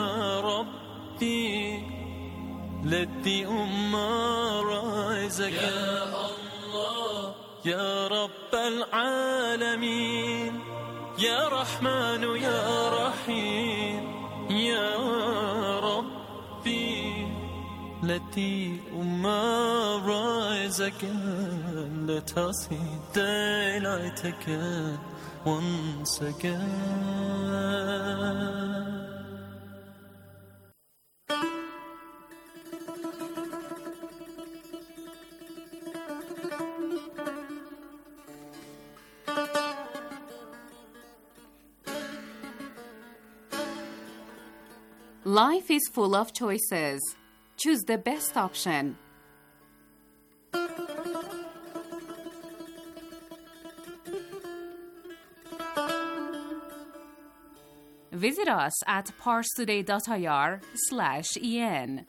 [SPEAKER 17] ربي let the ummah rise again يا الله يا رب العالمين يا رحمن يا رحيم يا ربي let the ummah rise again. Let us see daylight again, once again.
[SPEAKER 2] Life is full of choices. Choose the best option. Visit us at parstoday.ir slash en.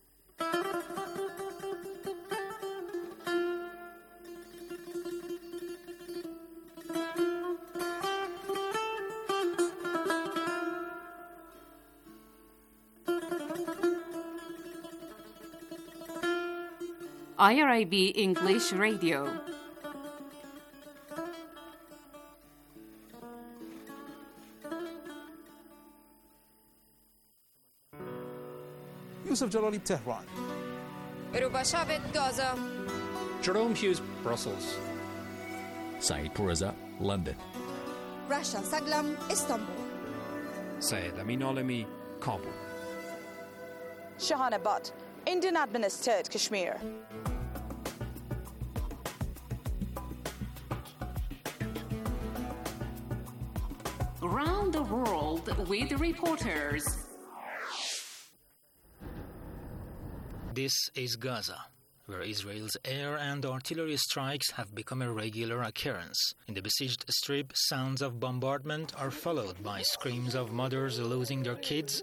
[SPEAKER 2] I R I B English Radio.
[SPEAKER 18] Yusuf Jalali, Tehran.
[SPEAKER 19] Rubashavit, Gaza.
[SPEAKER 5] Jerome Hughes, Brussels.
[SPEAKER 20] Saeed Pourreza, London.
[SPEAKER 19] Rasha Saglam, Istanbul.
[SPEAKER 5] Syed Amin Alami, Kabul.
[SPEAKER 21] Shahana Butt, Indian administered Kashmir.
[SPEAKER 2] Around the world with reporters.
[SPEAKER 8] This is Gaza, where Israel's air and artillery strikes have become a regular occurrence. In the besieged strip, sounds of bombardment are followed by screams of mothers losing their kids,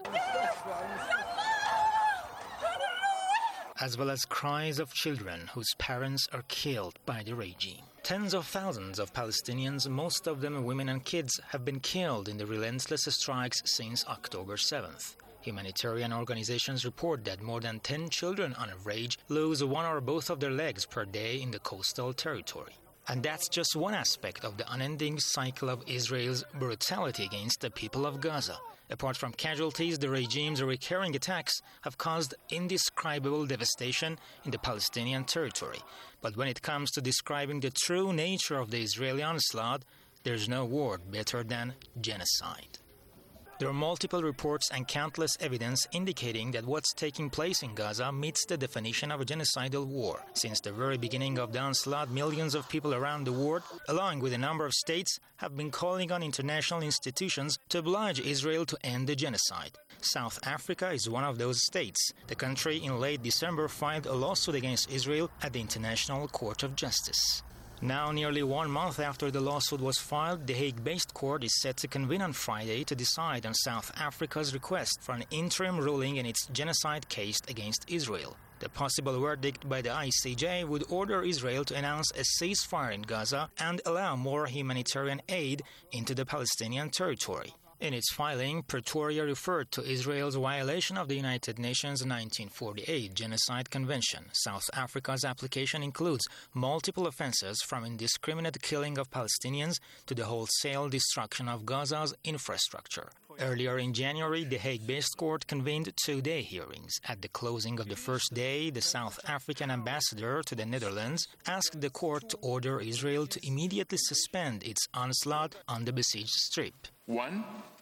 [SPEAKER 8] as well as cries of children whose parents are killed by the regime. Tens of thousands of Palestinians, most of them women and kids, have been killed in the relentless strikes since October seventh. Humanitarian organizations report that more than ten children on average lose one or both of their legs per day in the coastal territory. And that's just one aspect of the unending cycle of Israel's brutality against the people of Gaza. Apart from casualties, the regime's recurring attacks have caused indescribable devastation in the Palestinian territory. But when it comes to describing the true nature of the Israeli onslaught, there's no word better than genocide. There are multiple reports and countless evidence indicating that what's taking place in Gaza meets the definition of a genocidal war. Since the very beginning of the onslaught, millions of people around the world, along with a number of states, have been calling on international institutions to oblige Israel to end the genocide. South Africa is one of those states. The country in late December filed a lawsuit against Israel at the International Court of Justice. Now, nearly one month after the lawsuit was filed, the Hague-based court is set to convene on Friday to decide on South Africa's request for an interim ruling in its genocide case against Israel. The possible verdict by the I C J would order Israel to announce a ceasefire in Gaza and allow more humanitarian aid into the Palestinian territory. In its filing, Pretoria referred to Israel's violation of the United Nations nineteen forty-eight Genocide Convention. South Africa's application includes multiple offenses from indiscriminate killing of Palestinians to the wholesale destruction of Gaza's infrastructure. Earlier in January, the Hague-based court convened two-day hearings. At the closing of the first day, the South African ambassador to the Netherlands asked the court to order Israel to immediately suspend its onslaught on the besieged strip.
[SPEAKER 6] One,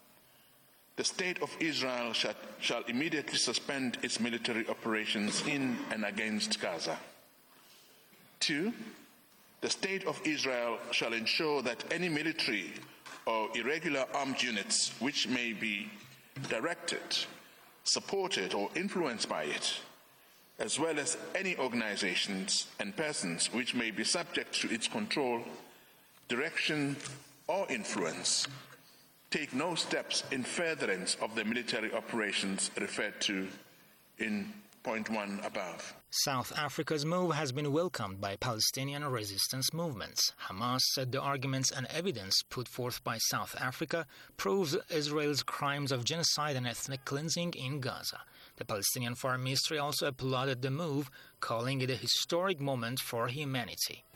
[SPEAKER 6] the state of Israel shall, shall immediately suspend its military operations in and against Gaza. Two, the state of Israel shall ensure that any military or irregular armed units which may be directed, supported, or influenced by it, as well as any organizations and persons which may be subject to its control, direction, or influence, take no steps in furtherance of the military operations referred to in point one above.
[SPEAKER 8] South Africa's move has been welcomed by Palestinian resistance movements. Hamas said the arguments and evidence put forth by South Africa proves Israel's crimes of genocide and ethnic cleansing in Gaza. The Palestinian Foreign Ministry also applauded the move, calling it a historic moment for humanity.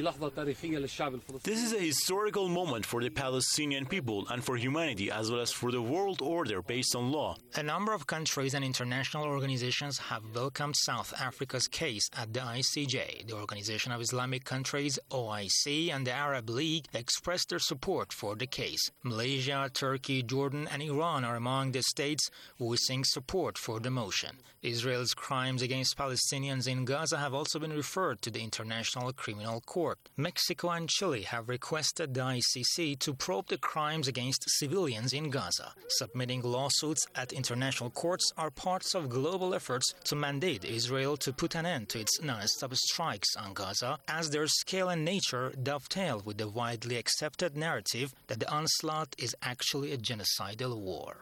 [SPEAKER 9] This is a historical moment for the Palestinian people and for humanity, as well as for the world order based on law.
[SPEAKER 8] A number of countries and international organizations have welcomed South Africa's case at the I C J. The Organization of Islamic Countries, O I C, and the Arab League expressed their support for the case. Malaysia, Turkey, Jordan, and Iran are among the states voicing support for the motion. Israel's crimes against Palestinians in Gaza have also been referred to the International Criminal Court. Mexico and Chile have requested the I C C to probe the crimes against civilians in Gaza. Submitting lawsuits at international courts are parts of global efforts to mandate Israel to put an end to its non-stop strikes on Gaza, as their scale and nature dovetail with the widely accepted narrative that the onslaught is actually a genocidal war.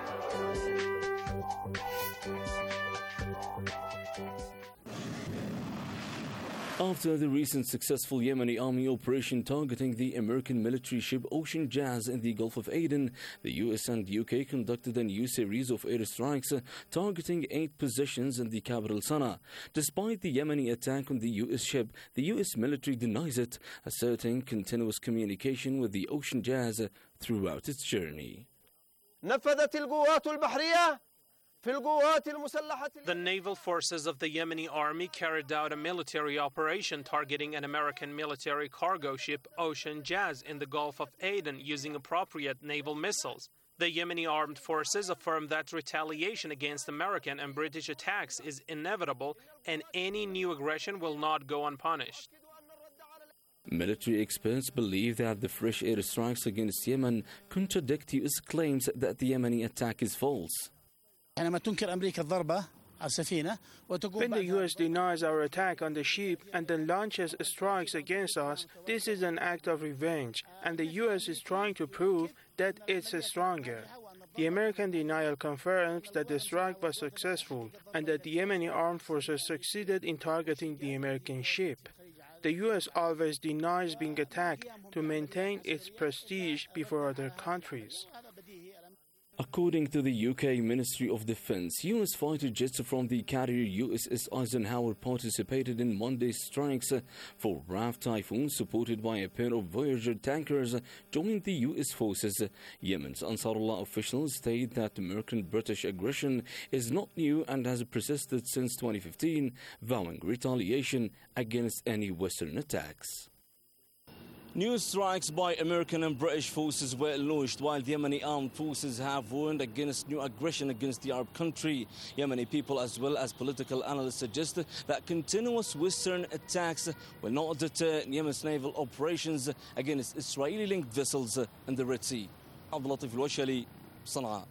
[SPEAKER 22] After the recent successful Yemeni army operation targeting the American military ship Ocean Jazz in the Gulf of Aden, the U S and U K conducted a new series of airstrikes targeting eight positions in the capital Sana'a. Despite the Yemeni attack on the U S ship, the U S military denies it, asserting continuous communication with the Ocean Jazz throughout its journey.
[SPEAKER 23] نفذت القوات البحرية
[SPEAKER 1] The naval forces of the Yemeni army carried out a military operation targeting an American military cargo ship, Ocean Jazz, in the Gulf of Aden using appropriate naval missiles. The Yemeni armed forces affirm that retaliation against American and British attacks is inevitable and any new aggression will not go unpunished.
[SPEAKER 22] Military experts believe that the fresh airstrikes against Yemen contradict U S claims that the Yemeni attack is false.
[SPEAKER 18] When the U S denies our attack on the ship and then launches strikes against us, this is an act of revenge, and the U S is trying to prove that it's stronger. The American denial confirms that the strike was successful and that the Yemeni armed forces succeeded in targeting the American ship. The U S always denies being attacked to maintain its prestige before other countries.
[SPEAKER 22] According to the U K Ministry of Defence, U S fighter jets from the carrier U S S Eisenhower participated in Monday's strikes for R A F Typhoon, supported by a pair of Voyager tankers, joined the U S forces. Yemen's Ansarullah officials state that American-British aggression is not new and has persisted since twenty fifteen, vowing retaliation against any Western attacks. New strikes by American and British forces were launched, while the Yemeni armed forces have warned against new aggression against the Arab country. Yemeni people as well as political analysts suggest that continuous Western attacks will not deter Yemen's naval operations against Israeli-linked vessels in the Red Sea. Abdul Latif Al-Washali, Sana'a.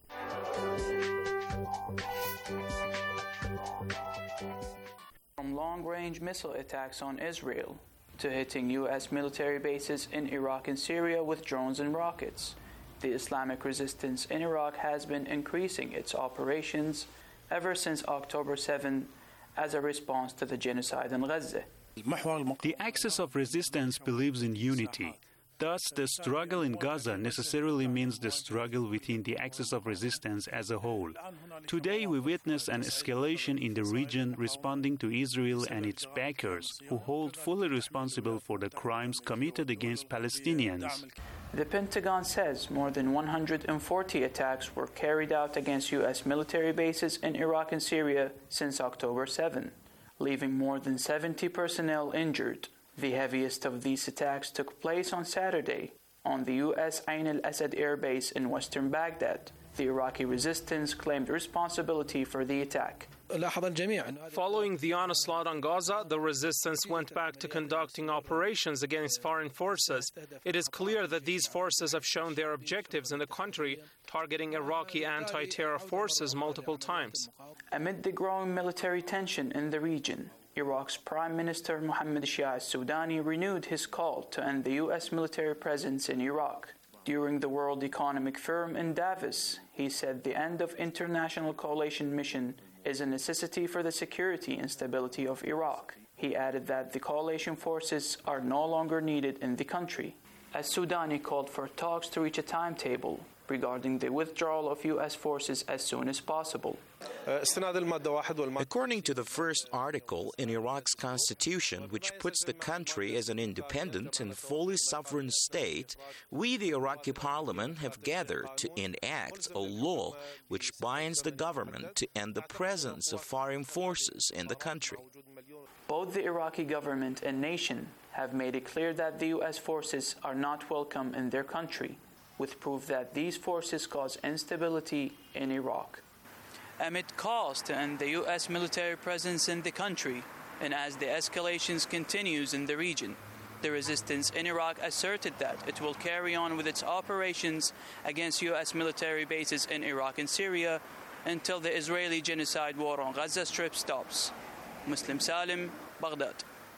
[SPEAKER 23] From long-range missile attacks on Israel to hitting U S military bases in Iraq and Syria with drones and rockets, the Islamic resistance in Iraq has been increasing its operations ever since October seventh as a response to the genocide in Gaza.
[SPEAKER 24] The axis of resistance believes in unity. Thus, the struggle in Gaza necessarily means the struggle within the axis of resistance as a whole. Today, we witness an escalation in the region responding to Israel and its backers, who hold fully responsible for the crimes committed against Palestinians.
[SPEAKER 23] The Pentagon says more than one hundred forty attacks were carried out against U S military bases in Iraq and Syria since October seventh, leaving more than seventy personnel injured. The heaviest of these attacks took place on Saturday on the U S Ain al-Assad air base in western Baghdad. The Iraqi resistance claimed responsibility for the attack.
[SPEAKER 1] Following the onslaught on Gaza, the resistance went back to conducting operations against foreign forces. It is clear that these forces have shown their objectives in the country, targeting Iraqi anti-terror forces multiple times.
[SPEAKER 23] Amid the growing military tension in the region, Iraq's Prime Minister Mohammed Shia al-Sudani renewed his call to end the U S military presence in Iraq. During the World Economic Forum in Davos, he said the end of international coalition mission is a necessity for the security and stability of Iraq. He added that the coalition forces are no longer needed in the country. Al-Sudani called for talks to reach a timetable regarding the withdrawal of U S forces as soon as possible.
[SPEAKER 25] According to the first article in Iraq's constitution, which puts the country as an independent and fully sovereign state, we, the Iraqi parliament, have gathered to enact a law which binds the government to end the presence of foreign forces in the country.
[SPEAKER 23] Both the Iraqi government and nation have made it clear that the U S forces are not welcome in their country, with proof that these forces cause instability in Iraq. Amid calls to end the U S military presence in the country, and as the escalations continues in the region, the resistance in Iraq asserted that it will carry on with its operations against U S military bases in Iraq and Syria until the Israeli genocide war on Gaza Strip stops. Muslim Salim, Baghdad.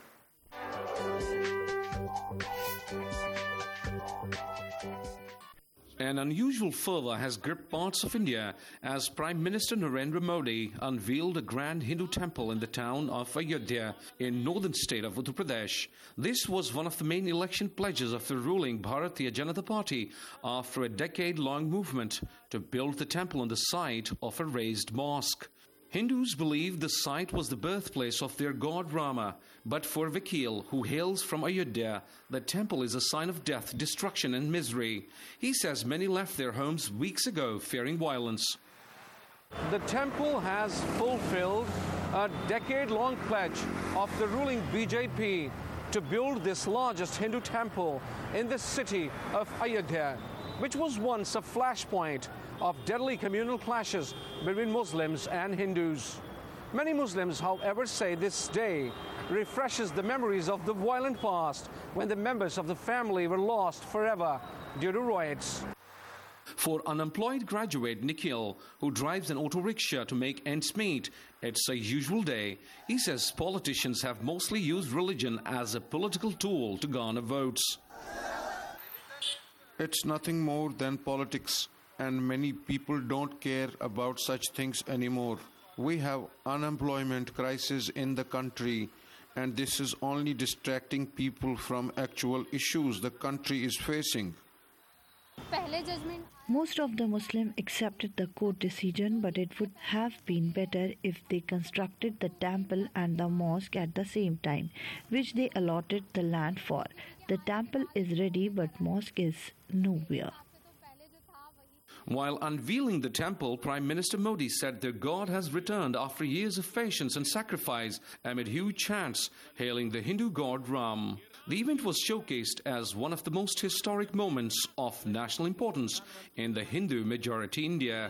[SPEAKER 26] An unusual fervor has gripped parts of India as Prime Minister Narendra Modi unveiled a grand Hindu temple in the town of Ayodhya in northern state of Uttar Pradesh. This was one of the main election pledges of the ruling Bharatiya Janata Party after a decade-long movement to build the temple on the site of a raised mosque. Hindus believe the site was the birthplace of their god Rama, but for Vakil, who hails from Ayodhya, the temple is a sign of death, destruction and misery. He says many left their homes weeks ago fearing violence.
[SPEAKER 3] The temple has fulfilled a decade-long pledge of the ruling B J P to build this largest Hindu temple in the city of Ayodhya, which was once a flashpoint of deadly communal clashes between Muslims and Hindus. Many Muslims, however, say this day refreshes the memories of the violent past when the members of the family were lost forever due to riots.
[SPEAKER 26] For unemployed graduate Nikhil, who drives an auto rickshaw to make ends meet, it's a usual day. He says politicians have mostly used religion as a political tool to garner votes.
[SPEAKER 4] It's nothing more than politics, and many people don't care about such things anymore. We have unemployment crisis in the country, and this is only distracting people from actual issues the country is facing.
[SPEAKER 7] Most of the Muslims accepted the court decision, but it would have been better if they constructed the temple and the mosque at the same time, which they allotted the land for. The temple is ready, but mosque is nowhere.
[SPEAKER 26] While unveiling the temple, Prime Minister Modi said their God has returned after years of patience and sacrifice amid huge chants hailing the Hindu god Ram. The event was showcased as one of the most historic moments of national importance in the Hindu-majority India.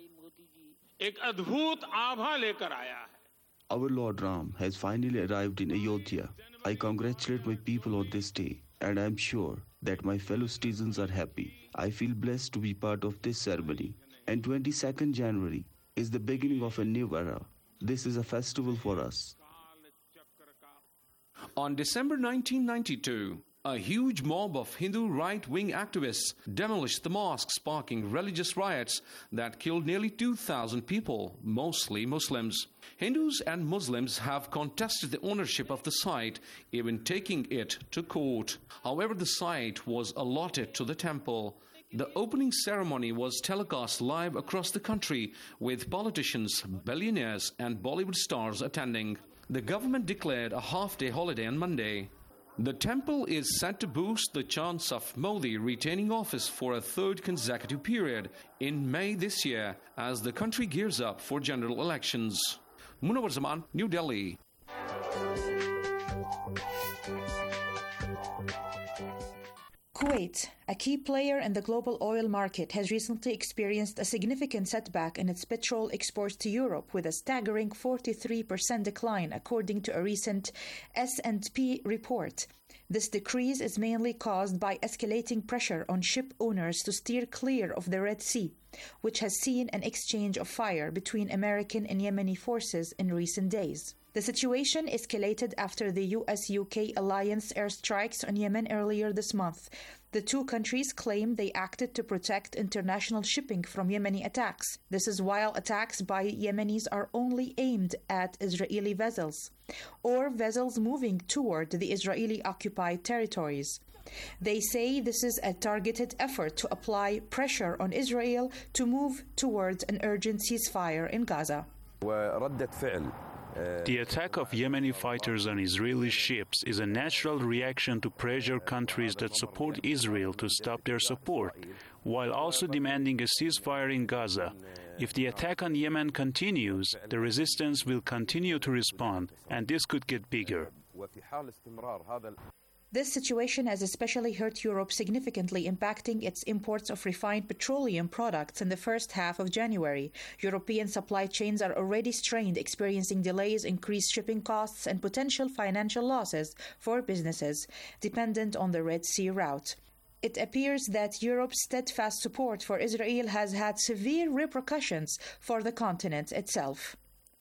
[SPEAKER 10] Our Lord Ram has finally arrived in Ayodhya. I congratulate my people on this day, and I am sure that my fellow citizens are happy. I feel blessed to be part of this ceremony. And twenty-second January is the beginning of a new era. This is a festival for us.
[SPEAKER 26] On December nineteen ninety-two, a huge mob of Hindu right-wing activists demolished the mosque, sparking religious riots that killed nearly two thousand people, mostly Muslims. Hindus and Muslims have contested the ownership of the site, even taking it to court. However, the site was allotted to the temple. The opening ceremony was telecast live across the country, with politicians, billionaires, and Bollywood stars attending. The government declared a half-day holiday on Monday. The temple is set to boost the chance of Modi retaining office for a third consecutive period in May this year as the country gears up for general elections. Munawar Zaman, New Delhi.
[SPEAKER 11] Kuwait, a key player in the global oil market, has recently experienced a significant setback in its petrol exports to Europe, with a staggering forty-three percent decline, according to a recent S and P report. This decrease is mainly caused by escalating pressure on ship owners to steer clear of the Red Sea, which has seen an exchange of fire between American and Yemeni forces in recent days. The situation escalated after the U S U K alliance airstrikes on Yemen earlier this month. The two countries claim they acted to protect international shipping from Yemeni attacks. This is while attacks by Yemenis are only aimed at Israeli vessels or vessels moving toward the Israeli-occupied territories. They say this is a targeted effort to apply pressure on Israel to move towards an urgent ceasefire in Gaza.
[SPEAKER 24] The attack of Yemeni fighters on Israeli ships is a natural reaction to pressure countries that support Israel to stop their support, while also demanding a ceasefire in Gaza. If the attack on Yemen continues, the resistance will continue to respond, and this could get bigger.
[SPEAKER 11] This situation has especially hurt Europe significantly, impacting its imports of refined petroleum products in the first half of January. European supply chains are already strained, experiencing delays, increased shipping costs, and potential financial losses for businesses dependent on the Red Sea route. It appears that Europe's steadfast support for Israel has had severe repercussions for the continent itself.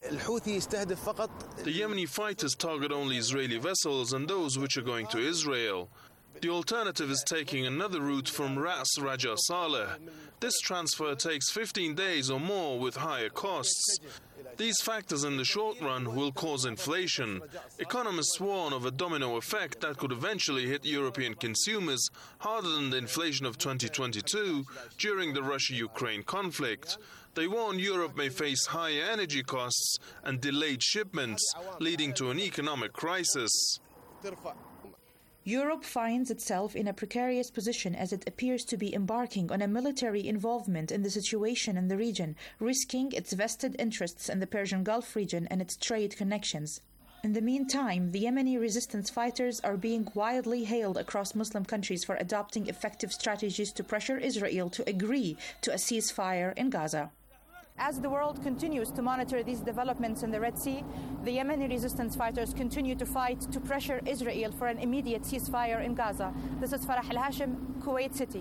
[SPEAKER 13] The Yemeni fighters target only Israeli vessels and those which are going to Israel. The alternative is taking another route from Ras Raja Saleh. This transfer takes fifteen days or more with higher costs. These factors in the short run will cause inflation. Economists warn of a domino effect that could eventually hit European consumers harder than the inflation of twenty twenty-two during the Russia-Ukraine conflict. They warn Europe may face higher energy costs and delayed shipments, leading to an economic crisis.
[SPEAKER 11] Europe finds itself in a precarious position as it appears to be embarking on a military involvement in the situation in the region, risking its vested interests in the Persian Gulf region and its trade connections. In the meantime, the Yemeni resistance fighters are being widely hailed across Muslim countries for adopting effective strategies to pressure Israel to agree to a ceasefire in Gaza.
[SPEAKER 21] As the world continues to monitor these developments in the Red Sea, the Yemeni resistance fighters continue to fight to pressure Israel for an immediate ceasefire in Gaza. This is Farah Al Hashim, Kuwait City.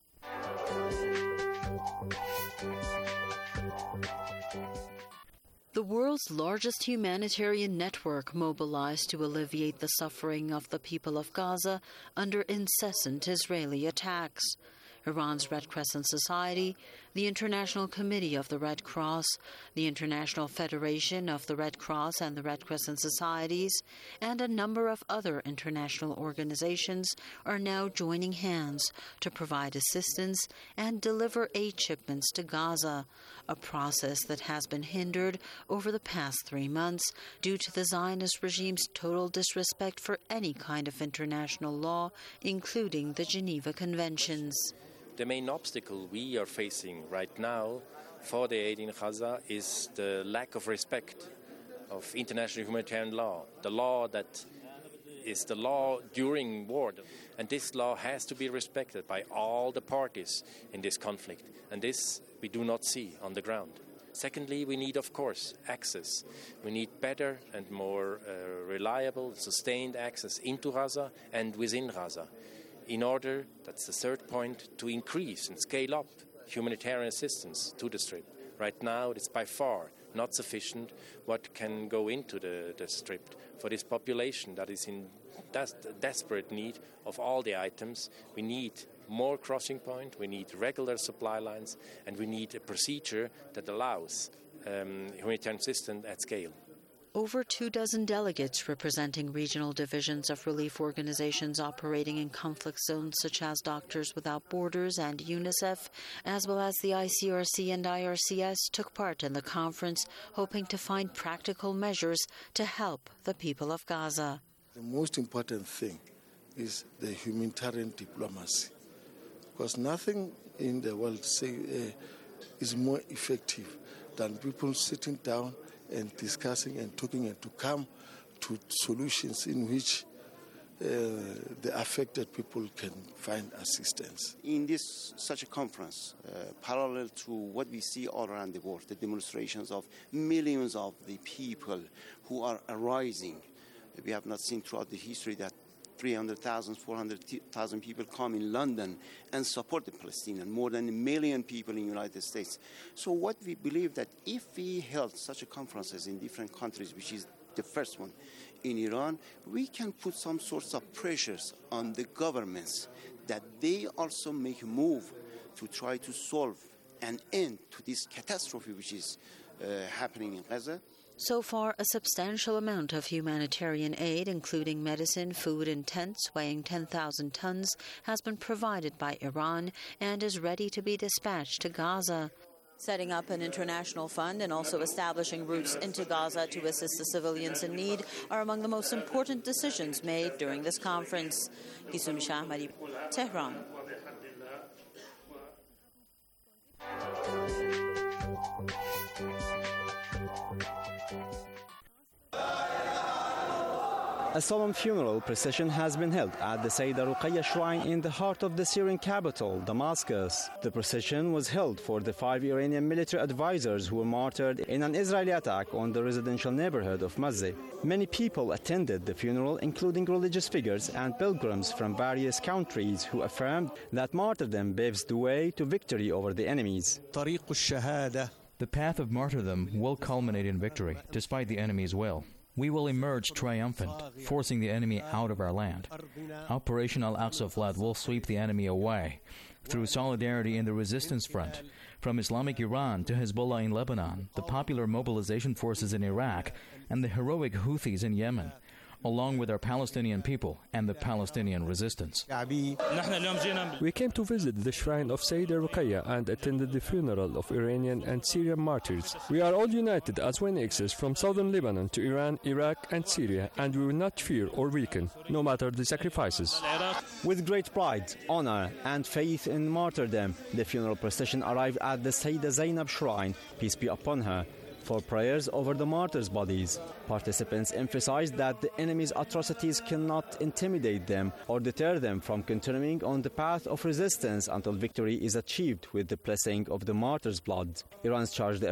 [SPEAKER 12] The world's largest humanitarian network mobilized to alleviate the suffering of the people of Gaza under incessant Israeli attacks. Iran's Red Crescent Society, the International Committee of the Red Cross, the International Federation of the Red Cross and the Red Crescent Societies, and a number of other international organizations are now joining hands to provide assistance and deliver aid shipments to Gaza, a process that has been hindered over the past three months due to the Zionist regime's total disrespect for any kind of international law, including the Geneva Conventions.
[SPEAKER 14] The main obstacle we are facing right now for the aid in Gaza is the lack of respect of international humanitarian law, the law that is the law during war. And this law has to be respected by all the parties in this conflict. And this we do not see on the ground. Secondly, we need, of course, access. We need better and more uh, reliable, sustained access into Gaza and within Gaza, in order, that's the third point, to increase and scale up humanitarian assistance to the Strip. Right now, it's by far not sufficient what can go into the, the Strip for this population that is in des- desperate need of all the items. We need more crossing point, we need regular supply lines, and we need a procedure that allows um, humanitarian assistance at scale.
[SPEAKER 12] Over two dozen delegates representing regional divisions of relief organizations operating in conflict zones such as Doctors Without Borders and UNICEF, as well as the I C R C and I R C S, took part in the conference, hoping to find practical measures to help the people of Gaza.
[SPEAKER 15] The most important thing is the humanitarian diplomacy, because nothing in the world say, uh, is more effective than people sitting down and discussing and talking and to come to solutions in which uh, the affected people can find assistance.
[SPEAKER 16] In this such a conference, uh, parallel to what we see all around the world, the demonstrations of millions of the people who are arising, we have not seen throughout the history that three hundred thousand, four hundred thousand people come in London and support the Palestinians, more than a million people in the United States. So what we believe that if we held such a conferences in different countries, which is the first one in Iran, we can put some sorts of pressures on the governments that they also make a move to try to solve an end to this catastrophe which is uh, happening in Gaza.
[SPEAKER 12] So far, a substantial amount of humanitarian aid, including medicine, food, and tents weighing ten thousand tons, has been provided by Iran and is ready to be dispatched to Gaza. Setting up an international fund and also establishing routes into Gaza to assist the civilians in need are among the most important decisions made during this conference. Gisum Shahmari, Tehran.
[SPEAKER 17] A solemn funeral procession has been held at the Sayyidah Ruqayya Shrine in the heart of the Syrian capital, Damascus. The procession was held for the five Iranian military advisors who were martyred in an Israeli attack on the residential neighborhood of Mazeh. Many people attended the funeral, including religious figures and pilgrims from various countries who affirmed that martyrdom paves the way to victory over the enemies.
[SPEAKER 20] The path of martyrdom will culminate in victory, despite the enemy's will. We will emerge triumphant, forcing the enemy out of our land. Operation Al-Aqsa Flood will sweep the enemy away through solidarity in the resistance front, from Islamic Iran to Hezbollah in Lebanon, the popular mobilization forces in Iraq, and the heroic Houthis in Yemen. along with our Palestinian people and the Palestinian resistance.
[SPEAKER 2] We came to visit the shrine of Sayyida Ruqayya and attended the funeral of Iranian and Syrian martyrs. We are all united as one axis from southern Lebanon to Iran, Iraq and Syria, and we will not fear or weaken, no matter the sacrifices.
[SPEAKER 17] With great pride, honor and faith in martyrdom, the funeral procession arrived at the Sayyida Zainab Shrine, peace be upon her, for prayers over the martyrs' bodies. Participants emphasized that the enemy's atrocities cannot intimidate them or deter them from continuing on the path of resistance until victory is achieved with the blessing of the martyrs' blood. Iran's charged the